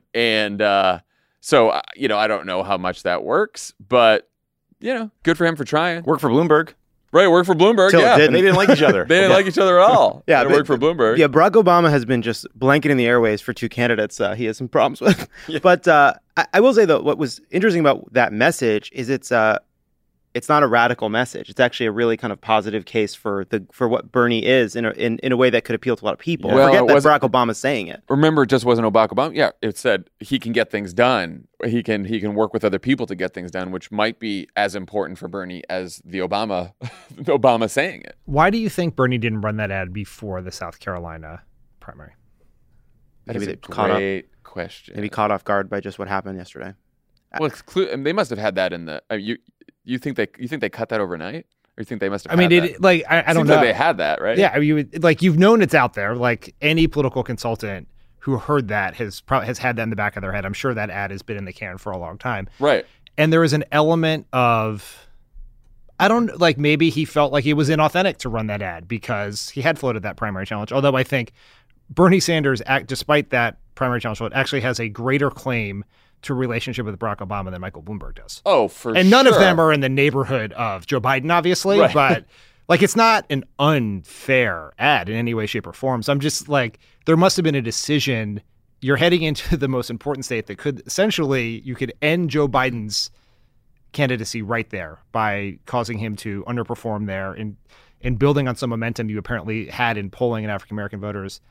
I don't know how much that works, but, good for him for trying.
Work for Bloomberg.
Right, work for Bloomberg,
Till it
yeah.
didn't.
And they didn't like each other.
They didn't like each other at all.
Yeah,
It worked for Bloomberg.
Yeah, Barack Obama has been just blanketing the airways for two candidates he has some problems with. But I will say, though, what was interesting about that message is it's not a radical message. It's actually a really kind of positive case for what Bernie is in a way that could appeal to a lot of people.
Yeah. Well,
Forget
it
that
wasn't-
Barack Obama's saying it.
Remember, it just wasn't Barack Obama. Yeah, it said he can get things done. He can work with other people to get things done, which might be as important for Bernie as the Obama saying it.
Why do you think Bernie didn't run that ad before the South Carolina primary?
That
Maybe
is a
they caught up.
great question.
Maybe caught off guard by just what happened yesterday.
Well, they must have had that in the. You think they cut that overnight, or you think they must have?
I mean,
had
I
that?
don't
Seems
know.
like they had that, right?
Yeah, you've known it's out there. Like any political consultant who heard that has had that in the back of their head. I'm sure that ad has been in the can for a long time.
Right.
And there was an element of, maybe he felt like it was inauthentic to run that ad because he had floated that primary challenge. Although I think Bernie Sanders, despite that primary challenge float, actually has a greater claim to a relationship with Barack Obama than Michael Bloomberg does.
Oh, for sure.
And none of them are in the neighborhood of Joe Biden, obviously,
Right.
but it's not an unfair ad in any way, shape, or form. So I'm just there must have been a decision. You're heading into the most important state that could essentially, you could end Joe Biden's candidacy right there by causing him to underperform there and building on some momentum you apparently had in polling in African-American voters.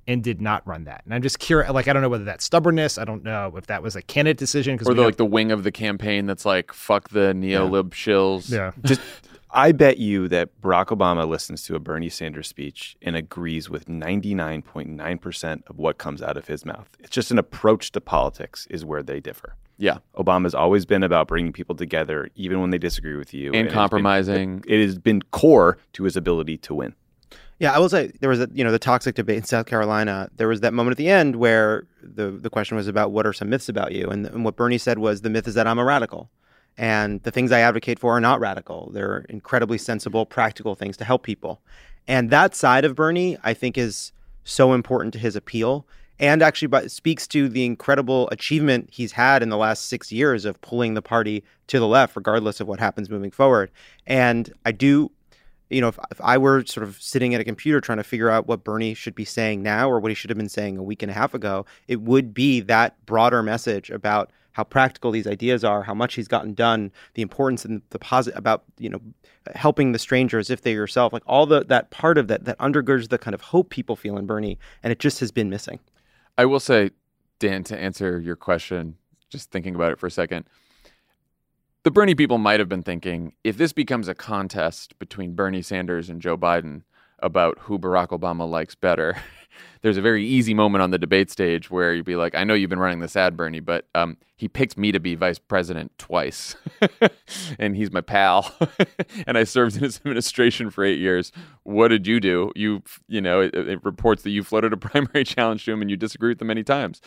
and did not run that. And I'm just curious, like, I don't know whether that's stubbornness. I don't know if that was a candidate decision.
Or the wing of the campaign that's like, fuck the neo-lib shills.
Yeah.
Just, I bet you that Barack Obama listens to a Bernie Sanders speech and agrees with 99.9% of what comes out of his mouth. It's just an approach to politics is where they differ.
Yeah.
Obama's always been about bringing people together, even when they disagree with you.
And compromising.
It has been core to his ability to win.
Yeah, I will say there was the toxic debate in South Carolina. There was that moment at the end where the question was about what are some myths about you, and what Bernie said was the myth is that I'm a radical, and the things I advocate for are not radical. They're incredibly sensible, practical things to help people, and that side of Bernie I think is so important to his appeal, and actually speaks to the incredible achievement he's had in the last 6 years of pulling the party to the left, regardless of what happens moving forward. And I do. If I were sort of sitting at a computer trying to figure out what Bernie should be saying now or what he should have been saying a week and a half ago, it would be that broader message about how practical these ideas are, how much he's gotten done, the importance and the positive about, helping the stranger as if they're yourself, like all that part of that undergirds the kind of hope people feel in Bernie. And it just has been missing.
I will say, Dan, to answer your question, just thinking about it for a second, the Bernie people might have been thinking, if this becomes a contest between Bernie Sanders and Joe Biden about who Barack Obama likes better, there's a very easy moment on the debate stage where you'd be like, I know you've been running this ad, Bernie, but he picked me to be vice president twice. And he's my pal. And I served in his administration for 8 years. What did you do? It reports that you floated a primary challenge to him and you disagree with him many times.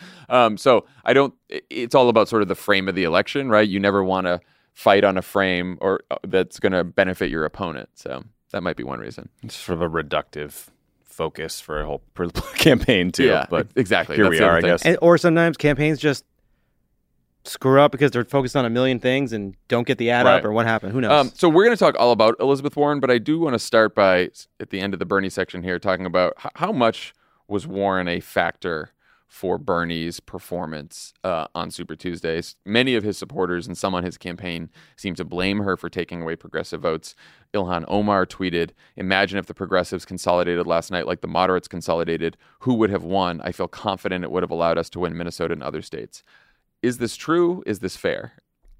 It's all about sort of the frame of the election, right? You never want to fight on a frame or that's going to benefit your opponent. So that might be one reason.
It's sort of a reductive focus for a whole campaign too.
Yeah,
but
exactly.
Here we are, I guess.
Or sometimes campaigns just screw up because they're focused on a million things and don't get the ad up or what happened. Who knows?
So we're going to talk all about Elizabeth Warren, but I do want to start by, at the end of the Bernie section here, talking about how much was Warren a factor for Bernie's performance on Super Tuesdays. Many of his supporters and some on his campaign seem to blame her for taking away progressive votes. Ilhan Omar tweeted, "Imagine if the progressives consolidated last night like the moderates consolidated. Who would have won? I feel confident it would have allowed us to win Minnesota and other states." Is this true? Is this fair?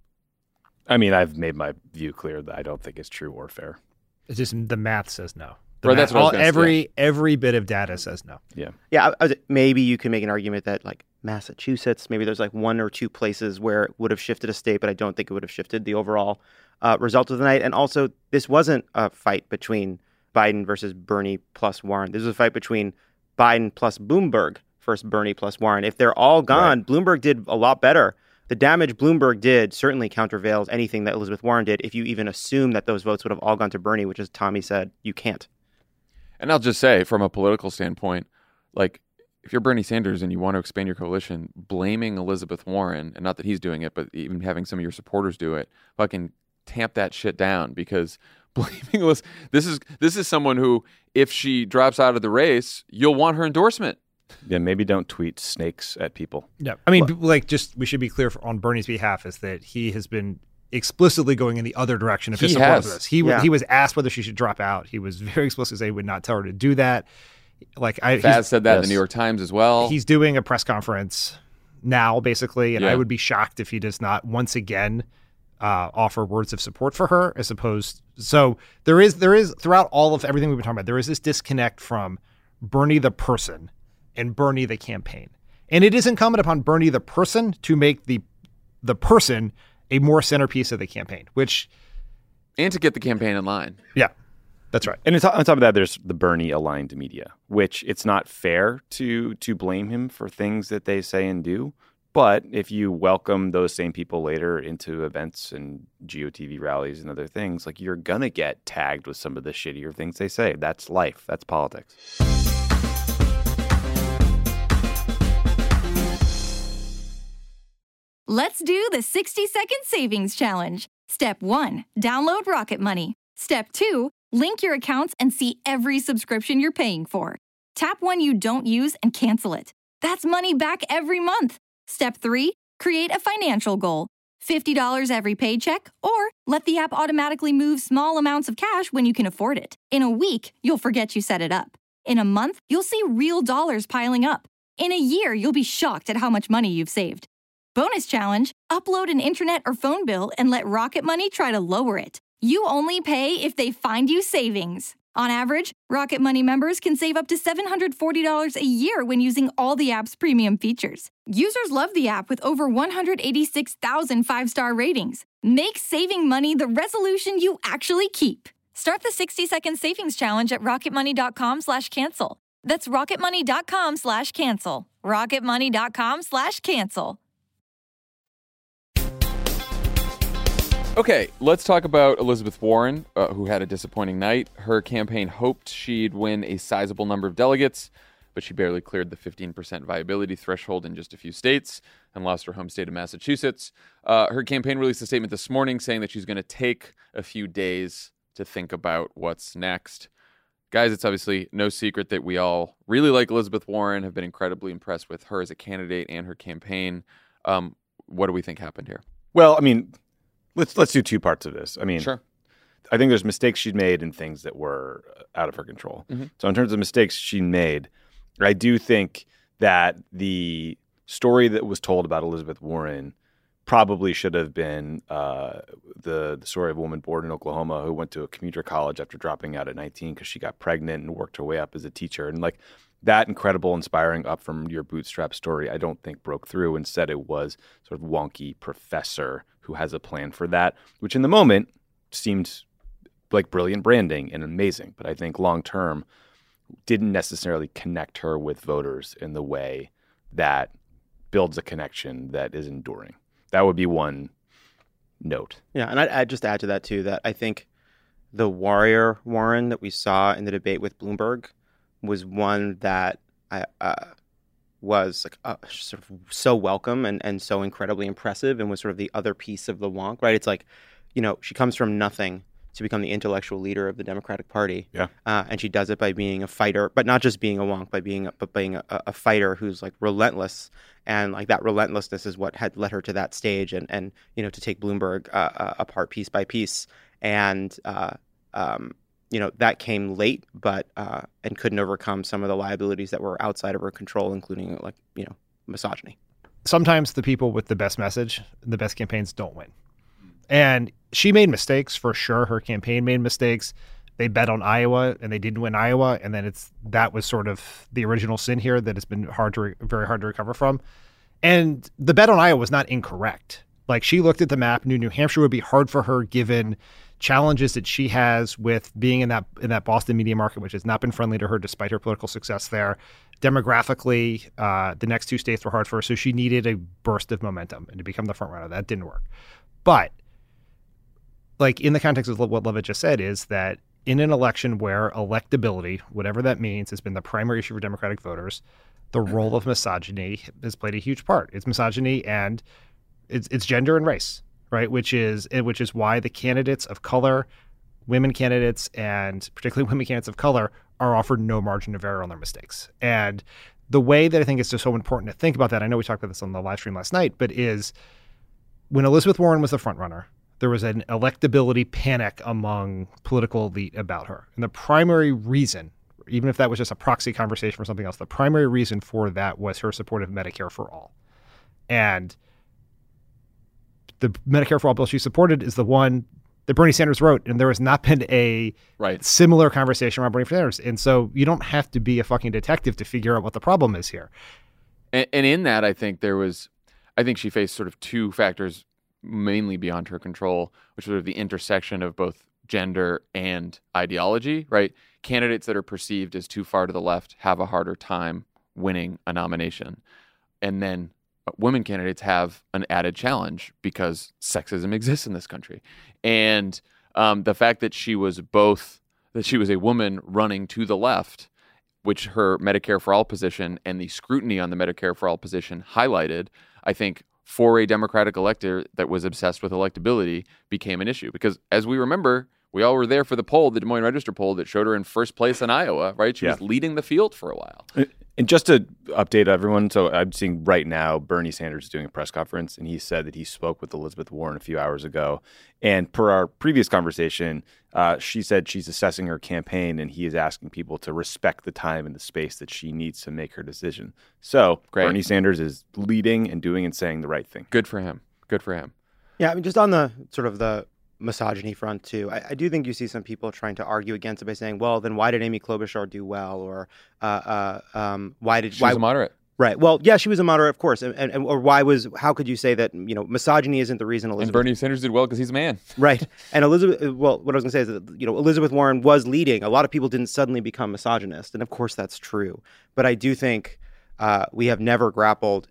I mean, I've made my view clear that I don't think it's true or fair.
It's just the math says no.
That's what I was gonna say.
Every bit of data says no.
Yeah. Maybe you can make an argument that like Massachusetts, maybe there's like one or two places where it would have shifted a state, but I don't think it would have shifted the overall result of the night. And also, this wasn't a fight between Biden versus Bernie plus Warren. This was a fight between Biden plus Bloomberg versus Bernie plus Warren. If they're all gone, Bloomberg did a lot better. The damage Bloomberg did certainly countervails anything that Elizabeth Warren did. If you even assume that those votes would have all gone to Bernie, which, as Tommy said, you can't.
And I'll just say, from a political standpoint, like, if you're Bernie Sanders and you want to expand your coalition, blaming Elizabeth Warren, and not that he's doing it, but even having some of your supporters do it, fucking tamp that shit down, because blaming this is someone who, if she drops out of the race, you'll want her endorsement.
Yeah, maybe don't tweet snakes at people.
Yeah, I mean, we should be clear on Bernie's behalf is that he has been explicitly going in the other direction of his support of this. He was asked whether she should drop out. He was very explicit, say he would not tell her to do that.
Faz said that in the New York Times as well.
He's doing a press conference now, basically, and I would be shocked if he does not once again offer words of support for her, as opposed. So there is throughout all of everything we've been talking about, there is this disconnect from Bernie the person and Bernie the campaign, and it is incumbent upon Bernie the person to make the person a more centerpiece of the campaign,
and to get the campaign in line.
Yeah, that's right.
And on top of that, there's the Bernie aligned media, which it's not fair to blame him for things that they say and do. But if you welcome those same people later into events and GOTV rallies and other things, like, you're going to get tagged with some of the shittier things they say. That's life. That's politics.
Let's do the 60-second savings challenge. Step 1, download Rocket Money. Step 2, link your accounts and see every subscription you're paying for. Tap one you don't use and cancel it. That's money back every month. Step 3, create a financial goal. $50 every paycheck, or let the app automatically move small amounts of cash when you can afford it. In a week, you'll forget you set it up. In a month, you'll see real dollars piling up. In a year, you'll be shocked at how much money you've saved. Bonus challenge, upload an internet or phone bill and let Rocket Money try to lower it. You only pay if they find you savings. On average, Rocket Money members can save up to $740 a year when using all the app's premium features. Users love the app with over 186,000 five-star ratings. Make saving money the resolution you actually keep. Start the 60-second savings challenge at rocketmoney.com/cancel. That's rocketmoney.com/cancel. rocketmoney.com/cancel.
Okay, let's talk about Elizabeth Warren, who had a disappointing night. Her campaign hoped she'd win a sizable number of delegates, but she barely cleared the 15% viability threshold in just a few states and lost her home state of Massachusetts. Her campaign released a statement this morning saying that she's going to take a few days to think about what's next. Guys, it's obviously no secret that we all really like Elizabeth Warren, have been incredibly impressed with her as a candidate and her campaign. What do we think happened here?
Well, I mean, let's do two parts of this. I mean,
Sure.
I think there's mistakes she'd made and things that were out of her control.
Mm-hmm.
So in terms of mistakes she made, I do think that the story that was told about Elizabeth Warren probably should have been the story of a woman born in Oklahoma who went to a commuter college after dropping out at 19 because she got pregnant and worked her way up as a teacher. And like that incredible, inspiring up from your bootstrap story, I don't think broke through. Instead, it was sort of wonky professor who has a plan for that, which in the moment seemed like brilliant branding and amazing. But I think long term didn't necessarily connect her with voters in the way that builds a connection that is enduring. That would be one note.
Yeah, and I'd just add to that, too, that I think the warrior Warren that we saw in the debate with Bloomberg was one that was like sort of so welcome and so incredibly impressive and was sort of the other piece of the wonk, right? It's like, you know, she comes from nothing to become the intellectual leader of the Democratic Party.
Yeah.
And she does it by being a fighter, but not just being a wonk, by being a fighter who's like relentless. And like that relentlessness is what had led her to that stage and you know, to take Bloomberg apart piece by piece. And, you know, that came late, but and couldn't overcome some of the liabilities that were outside of her control, including like, you know, misogyny.
Sometimes the people with the best message, the best campaigns don't win. And she made mistakes for sure. Her campaign made mistakes. They bet on Iowa and they didn't win Iowa. And then that was sort of the original sin here that has been very hard to recover from. And the bet on Iowa was not incorrect. Like she looked at the map, knew New Hampshire would be hard for her given challenges that she has with being in that Boston media market, which has not been friendly to her despite her political success there. Demographically, the next two states were hard for her. So she needed a burst of momentum and to become the front runner. That didn't work. But like in the context of what Levitt just said is that in an election where electability, whatever that means, has been the primary issue for Democratic voters, the role of misogyny has played a huge part. It's misogyny and it's gender and race, right? Which is why the candidates of color, women candidates, and particularly women candidates of color are offered no margin of error on their mistakes. And the way that I think it's just so important to think about that, I know we talked about this on the live stream last night, but is when Elizabeth Warren was the front runner, there was an electability panic among political elite about her. And the primary reason, even if that was just a proxy conversation for something else, the primary reason for that was her support of Medicare for All. And the Medicare for All bill she supported is the one that Bernie Sanders wrote, and there has not been a similar conversation around Bernie Sanders. And so you don't have to be a fucking detective to figure out what the problem is here.
And in that, I think she faced sort of two factors mainly beyond her control, which was the intersection of both gender and ideology, right? Candidates that are perceived as too far to the left have a harder time winning a nomination. And then women candidates have an added challenge because sexism exists in this country. And the fact that she was a woman running to the left, which her Medicare for All position and the scrutiny on the Medicare for All position highlighted, I think, for a Democratic elector that was obsessed with electability became an issue. Because as we remember, we all were there for the poll, the Des Moines Register poll that showed her in first place in Iowa, right? She was leading the field for a while.
And just to update everyone, so I'm seeing right now Bernie Sanders is doing a press conference, and he said that he spoke with Elizabeth Warren a few hours ago. And per our previous conversation, she said she's assessing her campaign, and he is asking people to respect the time and the space that she needs to make her decision. So Bernie Sanders is leading and doing and saying the right thing.
Good for him. Good for him.
Yeah, I mean, just on the sort of the misogyny front too, I do think you see some people trying to argue against it by saying, well, then why did Amy Klobuchar do well? Or why did...
She was a moderate.
Right. Well, yeah, she was a moderate, of course. And how could you say that, misogyny isn't the reason Elizabeth...
And Bernie Sanders did well because he's a man.
Right. And what I was going to say is that, Elizabeth Warren was leading. A lot of people didn't suddenly become misogynist. And of course that's true. But I do think we have never grappled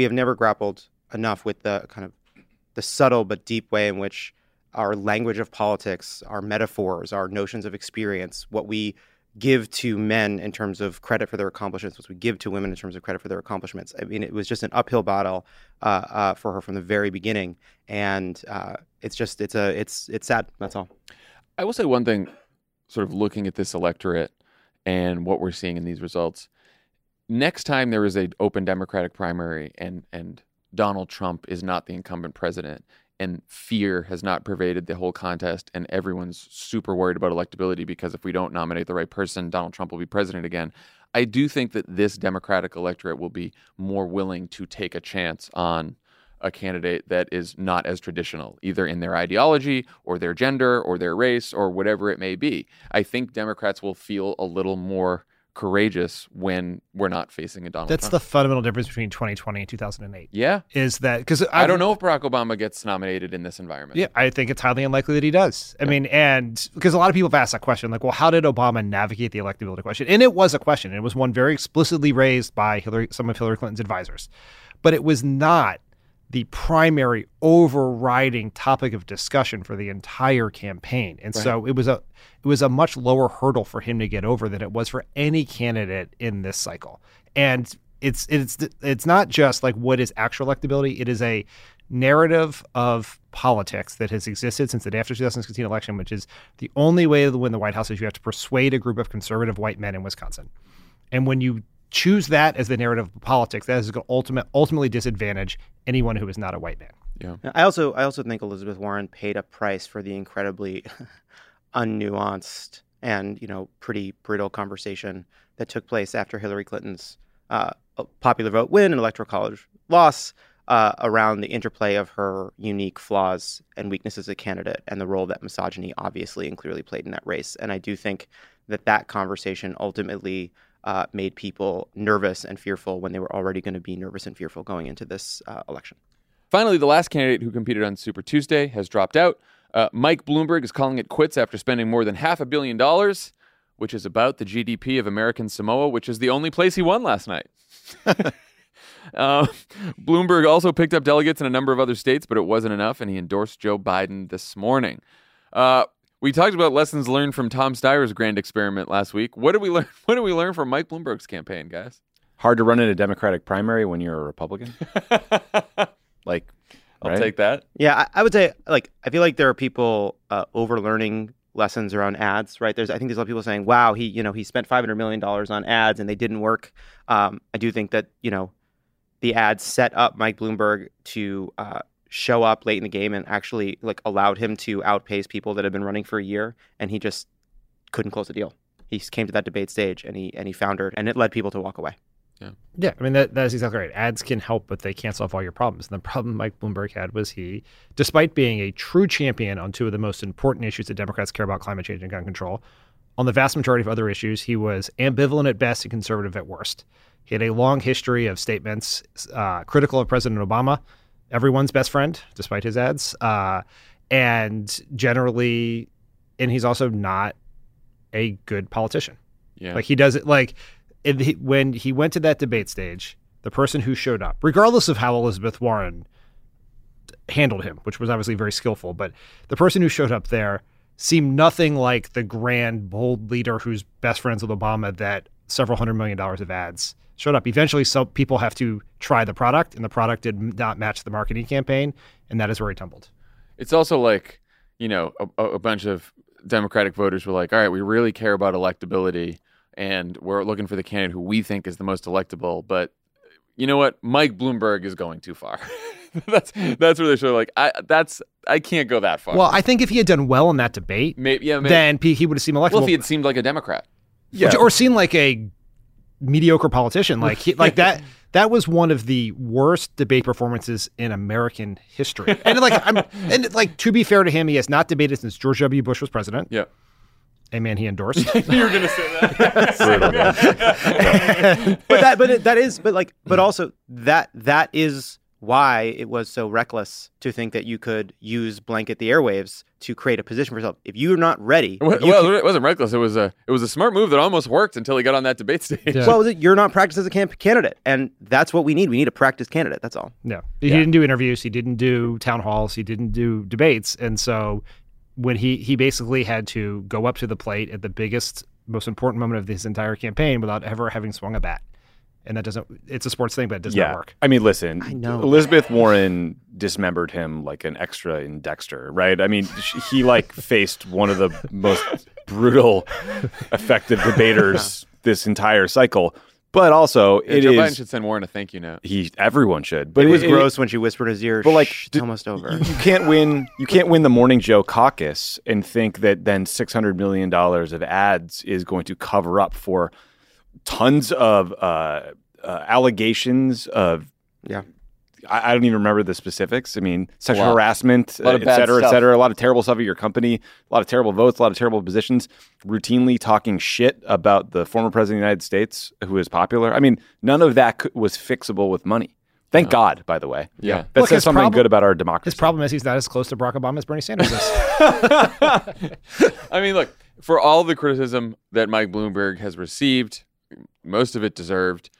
enough with the kind of the subtle but deep way in which our language of politics, our metaphors, our notions of experience, what we give to men in terms of credit for their accomplishments, what we give to women in terms of credit for their accomplishments. I mean, it was just an uphill battle for her from the very beginning, and it's sad. That's all.
I will say one thing, sort of looking at this electorate and what we're seeing in these results. Next time there is an open Democratic primary and Donald Trump is not the incumbent president, and fear has not pervaded the whole contest, and everyone's super worried about electability because if we don't nominate the right person, Donald Trump will be president again. I do think that this Democratic electorate will be more willing to take a chance on a candidate that is not as traditional, either in their ideology or their gender or their race or whatever it may be. I think Democrats will feel a little more courageous when we're not facing a Donald Trump.
That's the fundamental difference between 2020 and 2008.
Yeah.
Is that because
I don't know if Barack Obama gets nominated in this environment.
Yeah, I think it's highly unlikely that he does. I mean, and because a lot of people have asked that question, like, well, how did Obama navigate the electability question? And it was a question. It was one very explicitly raised by some of Hillary Clinton's advisors. But it was not the primary overriding topic of discussion for the entire campaign. And so it was a much lower hurdle for him to get over than it was for any candidate in this cycle. And it's not just like what is actual electability. It is a narrative of politics that has existed since the day after 2016 election, which is the only way to win the White House is you have to persuade a group of conservative white men in Wisconsin. And when you choose that as the narrative of politics, that is going to ultimately disadvantage anyone who is not a white man.
Yeah. I also think Elizabeth Warren paid a price for the incredibly unnuanced and pretty brittle conversation that took place after Hillary Clinton's popular vote win and electoral college loss around the interplay of her unique flaws and weaknesses as a candidate and the role that misogyny obviously and clearly played in that race. And I do think that conversation ultimately made people nervous and fearful when they were already going to be nervous and fearful going into this election.
Finally, the last candidate who competed on Super Tuesday has dropped out. Mike Bloomberg is calling it quits after spending more than $500 million, which is about the GDP of American Samoa, which is the only place he won last night. Bloomberg also picked up delegates in a number of other states, but it wasn't enough, and he endorsed Joe Biden this morning. We talked about lessons learned from Tom Steyer's grand experiment last week. What did we learn? What did we learn from Mike Bloomberg's campaign, guys?
Hard to run in a Democratic primary when you're a Republican.
I'll take that.
Yeah, I would say, I feel like there are people overlearning lessons around ads, right? I think there's a lot of people saying, wow, he spent $500 million on ads and they didn't work. I do think that, the ads set up Mike Bloomberg to show up late in the game and actually allowed him to outpace people that have been running for a year, and he just couldn't close the deal. He came to that debate stage and he foundered, and it led people to walk away.
Yeah, I mean, that is exactly right. Ads can help, but they can't solve all your problems. And the problem Mike Bloomberg had was he, despite being a true champion on two of the most important issues that Democrats care about, climate change and gun control, on the vast majority of other issues, he was ambivalent at best and conservative at worst. He had a long history of statements critical of President Obama, everyone's best friend, despite his ads, and he's also not a good politician.
Yeah.
He does it when he went to that debate stage, the person who showed up, regardless of how Elizabeth Warren handled him, which was obviously very skillful, but the person who showed up there seemed nothing like the grand, bold leader who's best friends with Obama that several $100 million of ads showed up. Eventually, some people have to try the product, and the product did not match the marketing campaign, and that is where he tumbled.
It's also a bunch of Democratic voters were like, all right, we really care about electability. and we're looking for the candidate who we think is the most electable. But you know what? Mike Bloomberg is going too far. that's where they're sort of like, I can't go that far.
Well, I think if he had done well in that debate,
maybe.
Then he would have seemed electable.
Well, if he had seemed like a Democrat.
Yeah.
Or seemed like a mediocre politician, like that. That was one of the worst debate performances in American history. And to be fair to him, he has not debated since George W. Bush was president.
Yeah.
A man he endorsed.
You were going to say that.
but also that is why it was so reckless to think that you could use blanket the airwaves to create a position for yourself. If you're not ready,
it wasn't reckless. It was a smart move that almost worked until he got on that debate stage.
Yeah.
Well, you're not practiced as a candidate, and that's what we need. We need a practiced candidate. That's all.
No, he didn't do interviews. He didn't do town halls. He didn't do debates, and so when he basically had to go up to the plate at the biggest, most important moment of his entire campaign without ever having swung a bat. And that it's a sports thing, but it does not work.
I mean, listen,
I know.
Elizabeth Warren dismembered him like an extra in Dexter, right? I mean, he faced one of the most brutal, effective debaters this entire cycle. But also,
Joe Biden should send Warren a thank you note.
Everyone should. But
it was gross when she whispered in his ear.
But
it's almost over.
You can't win. You can't win the Morning Joe caucus and think that then $600 million of ads is going to cover up for tons of allegations of.
Yeah.
I don't even remember the specifics. I mean, sexual harassment, et
bad
cetera,
stuff.
et cetera. A lot of terrible stuff at your company, a lot of terrible votes, a lot of terrible positions, routinely talking shit about the former president of the United States who is popular. I mean, none of that was fixable with money. Thank God, by the way.
Yeah.
That says something good about our democracy.
His problem is he's not as close to Barack Obama as Bernie Sanders is.
I mean, look, for all the criticism that Mike Bloomberg has received, most of it deserved,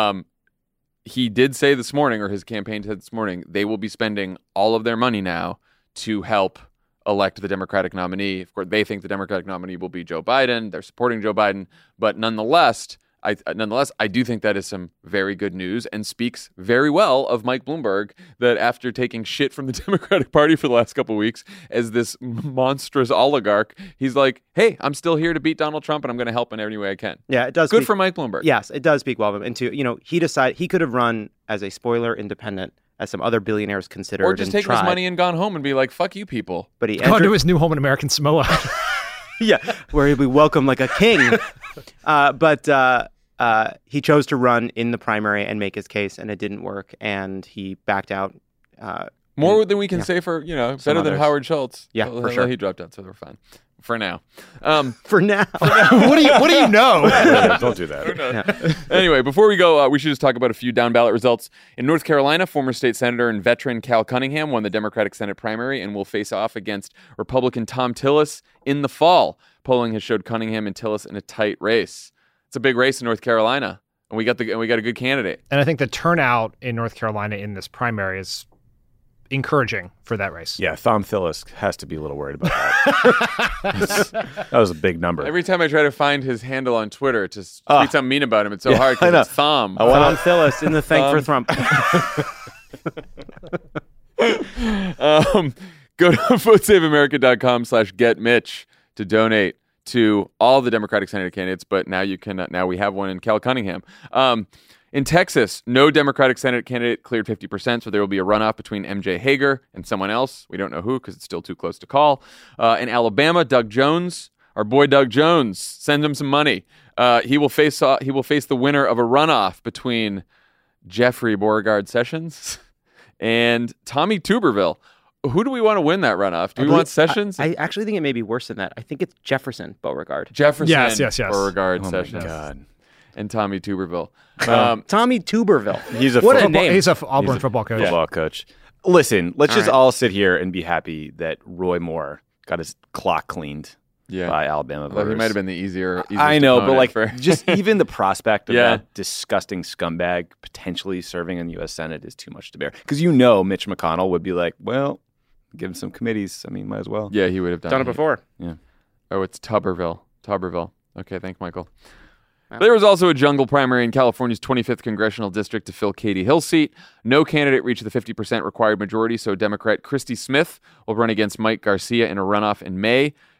he did say this morning, or his campaign said this morning, they will be spending all of their money now to help elect the Democratic nominee. Of course, they think the Democratic nominee will be Joe Biden. They're supporting Joe Biden. But nonetheless, I do think that is some very good news and speaks very well of Mike Bloomberg, that after taking shit from the Democratic Party for the last couple of weeks as this monstrous oligarch, he's like, hey, I'm still here to beat Donald Trump, and I'm going to help in any way I can.
Yeah, it does.
Good for Mike Bloomberg.
Yes, it does speak well of him. And he decided he could have run as a spoiler independent, as some other billionaires considered,
or just taken his money and gone home and be like, fuck you people.
But he
Gone to his new home in American Samoa.
Yeah, where he'd be welcomed like a king. But he chose to run in the primary and make his case, and it didn't work, and he backed out.
More than we can say for, better than Howard Schultz.
Yeah, for sure.
He dropped out, so they're fine. For now.
For now.
What do you know?
Don't do that.
Anyway, before we go, we should just talk about a few down ballot results. In North Carolina, former state senator and veteran Cal Cunningham won the Democratic Senate primary and will face off against Republican Tom Tillis in the fall. Polling has showed Cunningham and Tillis in a tight race. It's a big race in North Carolina, and we got a good candidate.
And I think the turnout in North Carolina in this primary is encouraging for that race.
Yeah, Thom Tillis has to be a little worried about that. That was a big number.
Every time I try to find his handle on Twitter to tweet something mean about him, it's so hard because it's Thom.
Thom Tillis in the Thank for Trump.
Go to votesaveamerica.com/getmitch to donate to all the Democratic Senate candidates, but now we have one in Cal Cunningham. In Texas, no Democratic Senate candidate cleared 50%, so there will be a runoff between MJ Hager and someone else. We don't know who because it's still too close to call. In Alabama, Doug Jones, our boy Doug Jones, send him some money. He will face the winner of a runoff between Jeffrey Beauregard Sessions and Tommy Tuberville. Who do we want to win that runoff? Do we want Sessions?
I actually think it may be worse than that. I think it's Jefferson Beauregard.
Yes.
Beauregard
Sessions.
My God.
And Tommy Tuberville.
Tommy Tuberville.
He's a
what a name.
He's an Auburn football coach.
Football coach. Listen, let's just all sit here and be happy that Roy Moore got his clock cleaned by Alabama voters.
He might have been the easier
I know, but
for...
just even the prospect of that disgusting scumbag potentially serving in the U.S. Senate is too much to bear. Because Mitch McConnell would be like, well, give him some committees. I mean, might as well.
Yeah, he would have done
it before.
Yeah.
Oh, it's Tuberville. Okay, thank Michael. Wow. There was also a jungle primary in California's 25th congressional district to fill Katie Hill's seat. No candidate reached the 50% required majority, so Democrat Christy Smith will run against Mike Garcia in a runoff in May.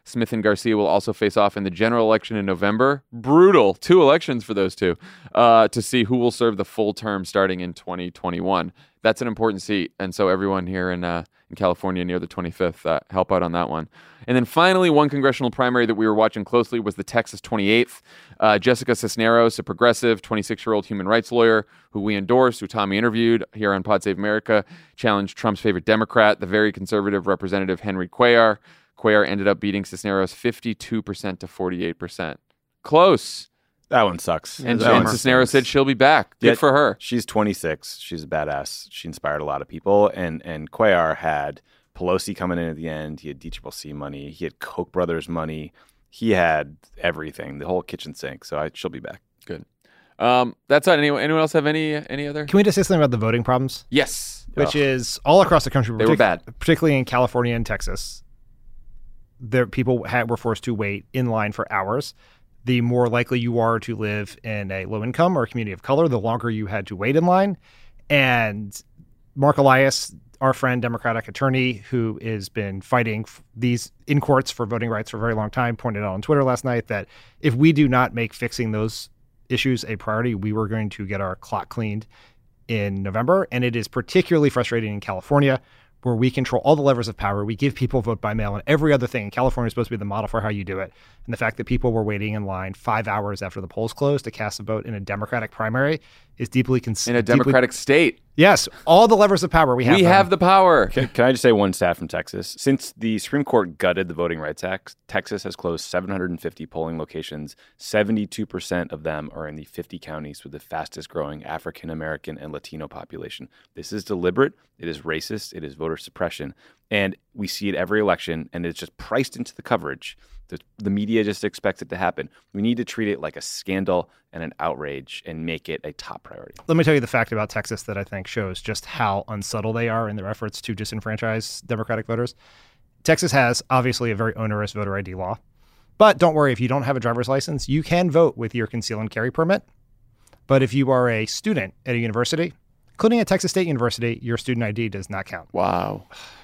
Smith and Garcia will also face off in the general election in November. Brutal. 2 elections for those two to see who will serve the full term starting in 2021. That's an important seat. And so everyone here in California near the 25th, help out on that one. And then finally, one congressional primary that we were watching closely was the Texas 28th. Jessica Cisneros, a progressive 26-year-old human rights lawyer who we endorsed, who Tommy interviewed here on Pod Save America, challenged Trump's favorite Democrat, the very conservative Representative Henry Cuellar. Cuellar ended up beating Cisneros 52% to 48%. Close.
That one sucks.
And Cisneros said she'll be back. Good for her.
She's 26. She's a badass. She inspired a lot of people. And Cuellar had Pelosi coming in at the end. He had DCCC money. He had Koch brothers money. He had everything, the whole kitchen sink. So she'll be back.
Good. That's all. Anyone else have any other?
Can we just say something about the voting problems?
Yes.
Which is all across the country.
They were bad.
Particularly in California and Texas. People were forced to wait in line for hours. The more likely you are to live in a low income or a community of color, the longer you had to wait in line. And Mark Elias, our friend, Democratic attorney, who has been fighting these in courts for voting rights for a very long time, pointed out on Twitter last night that if we do not make fixing those issues a priority, we were going to get our clock cleaned in November. And it is particularly frustrating in California, where we control all the levers of power. We give people vote by mail and every other thing. California is supposed to be the model for how you do it. And the fact that people were waiting in line 5 hours after the polls closed to cast a vote in a Democratic primary is deeply
in a Democratic state.
Yes, all the levers of power we have.
We have the power.
Can I just say one stat from Texas? Since the Supreme Court gutted the Voting Rights Act, Texas has closed 750 polling locations. 72% of them are in the 50 counties with the fastest growing African American and Latino population. This is deliberate. It is racist. It is voter suppression. And we see it every election, and it's just priced into the coverage. The media just expects it to happen. We need to treat it like a scandal and an outrage and make it a top priority.
Let me tell you the fact about Texas that I think shows just how unsubtle they are in their efforts to disenfranchise Democratic voters. Texas has obviously a very onerous voter ID law. But don't worry, if you don't have a driver's license, you can vote with your conceal and carry permit. But if you are a student at a university, including at Texas State University, your student ID does not count.
Wow.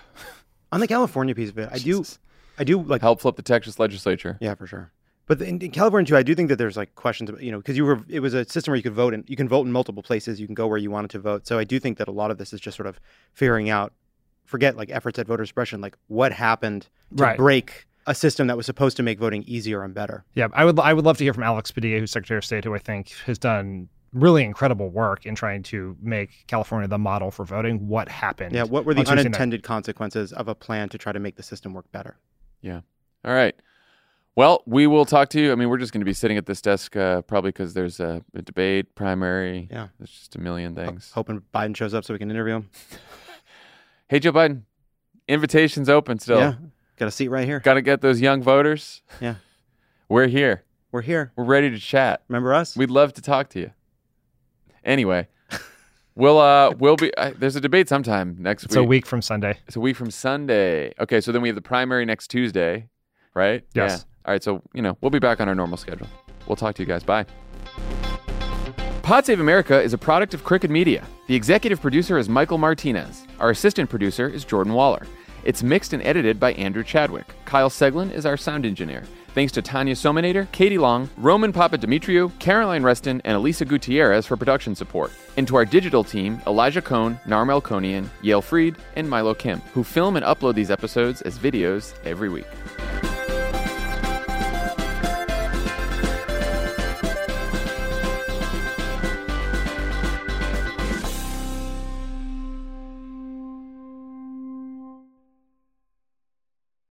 On the California piece of it, I do like
help flip the Texas legislature.
Yeah, for sure. But in California too, I do think that there's like questions about, because it was a system where you could vote, and you can vote in multiple places. You can go where you wanted to vote. So I do think that a lot of this is just sort of figuring out, forget like efforts at voter suppression, like what happened to break a system that was supposed to make voting easier and better.
Yeah, I would love to hear from Alex Padilla, who's Secretary of State, who I think has done really incredible work in trying to make California the model for voting. What happened?
Yeah, what were the unintended consequences of a plan to try to make the system work better?
Yeah. All right. Well, we will talk to you. I mean, we're just going to be sitting at this desk probably because there's a debate, primary.
Yeah.
There's just a million things.
Hoping Biden shows up so we can interview him.
Hey, Joe Biden, invitation's open still.
Yeah. Got a seat right here.
Got to get those young voters.
Yeah.
We're here.
We're here.
We're ready to chat.
Remember us?
We'd love to talk to you. Anyway, we'll be. There's a debate sometime next week.
It's a week from Sunday.
It's a week from Sunday. Okay, so then we have the primary next Tuesday, right?
Yes.
Yeah. All right, so we'll be back on our normal schedule. We'll talk to you guys. Bye. Pod Save America is a product of Cricket Media. The executive producer is Michael Martinez. Our assistant producer is Jordan Waller. It's mixed and edited by Andrew Chadwick. Kyle Seglin is our sound engineer. Thanks to Tanya Sominator, Katie Long, Roman Papadimitriou, Caroline Reston, and Elisa Gutierrez for production support. And to our digital team, Elijah Cohn, Narmel Konian, Yale Freed, and Milo Kim, who film and upload these episodes as videos every week.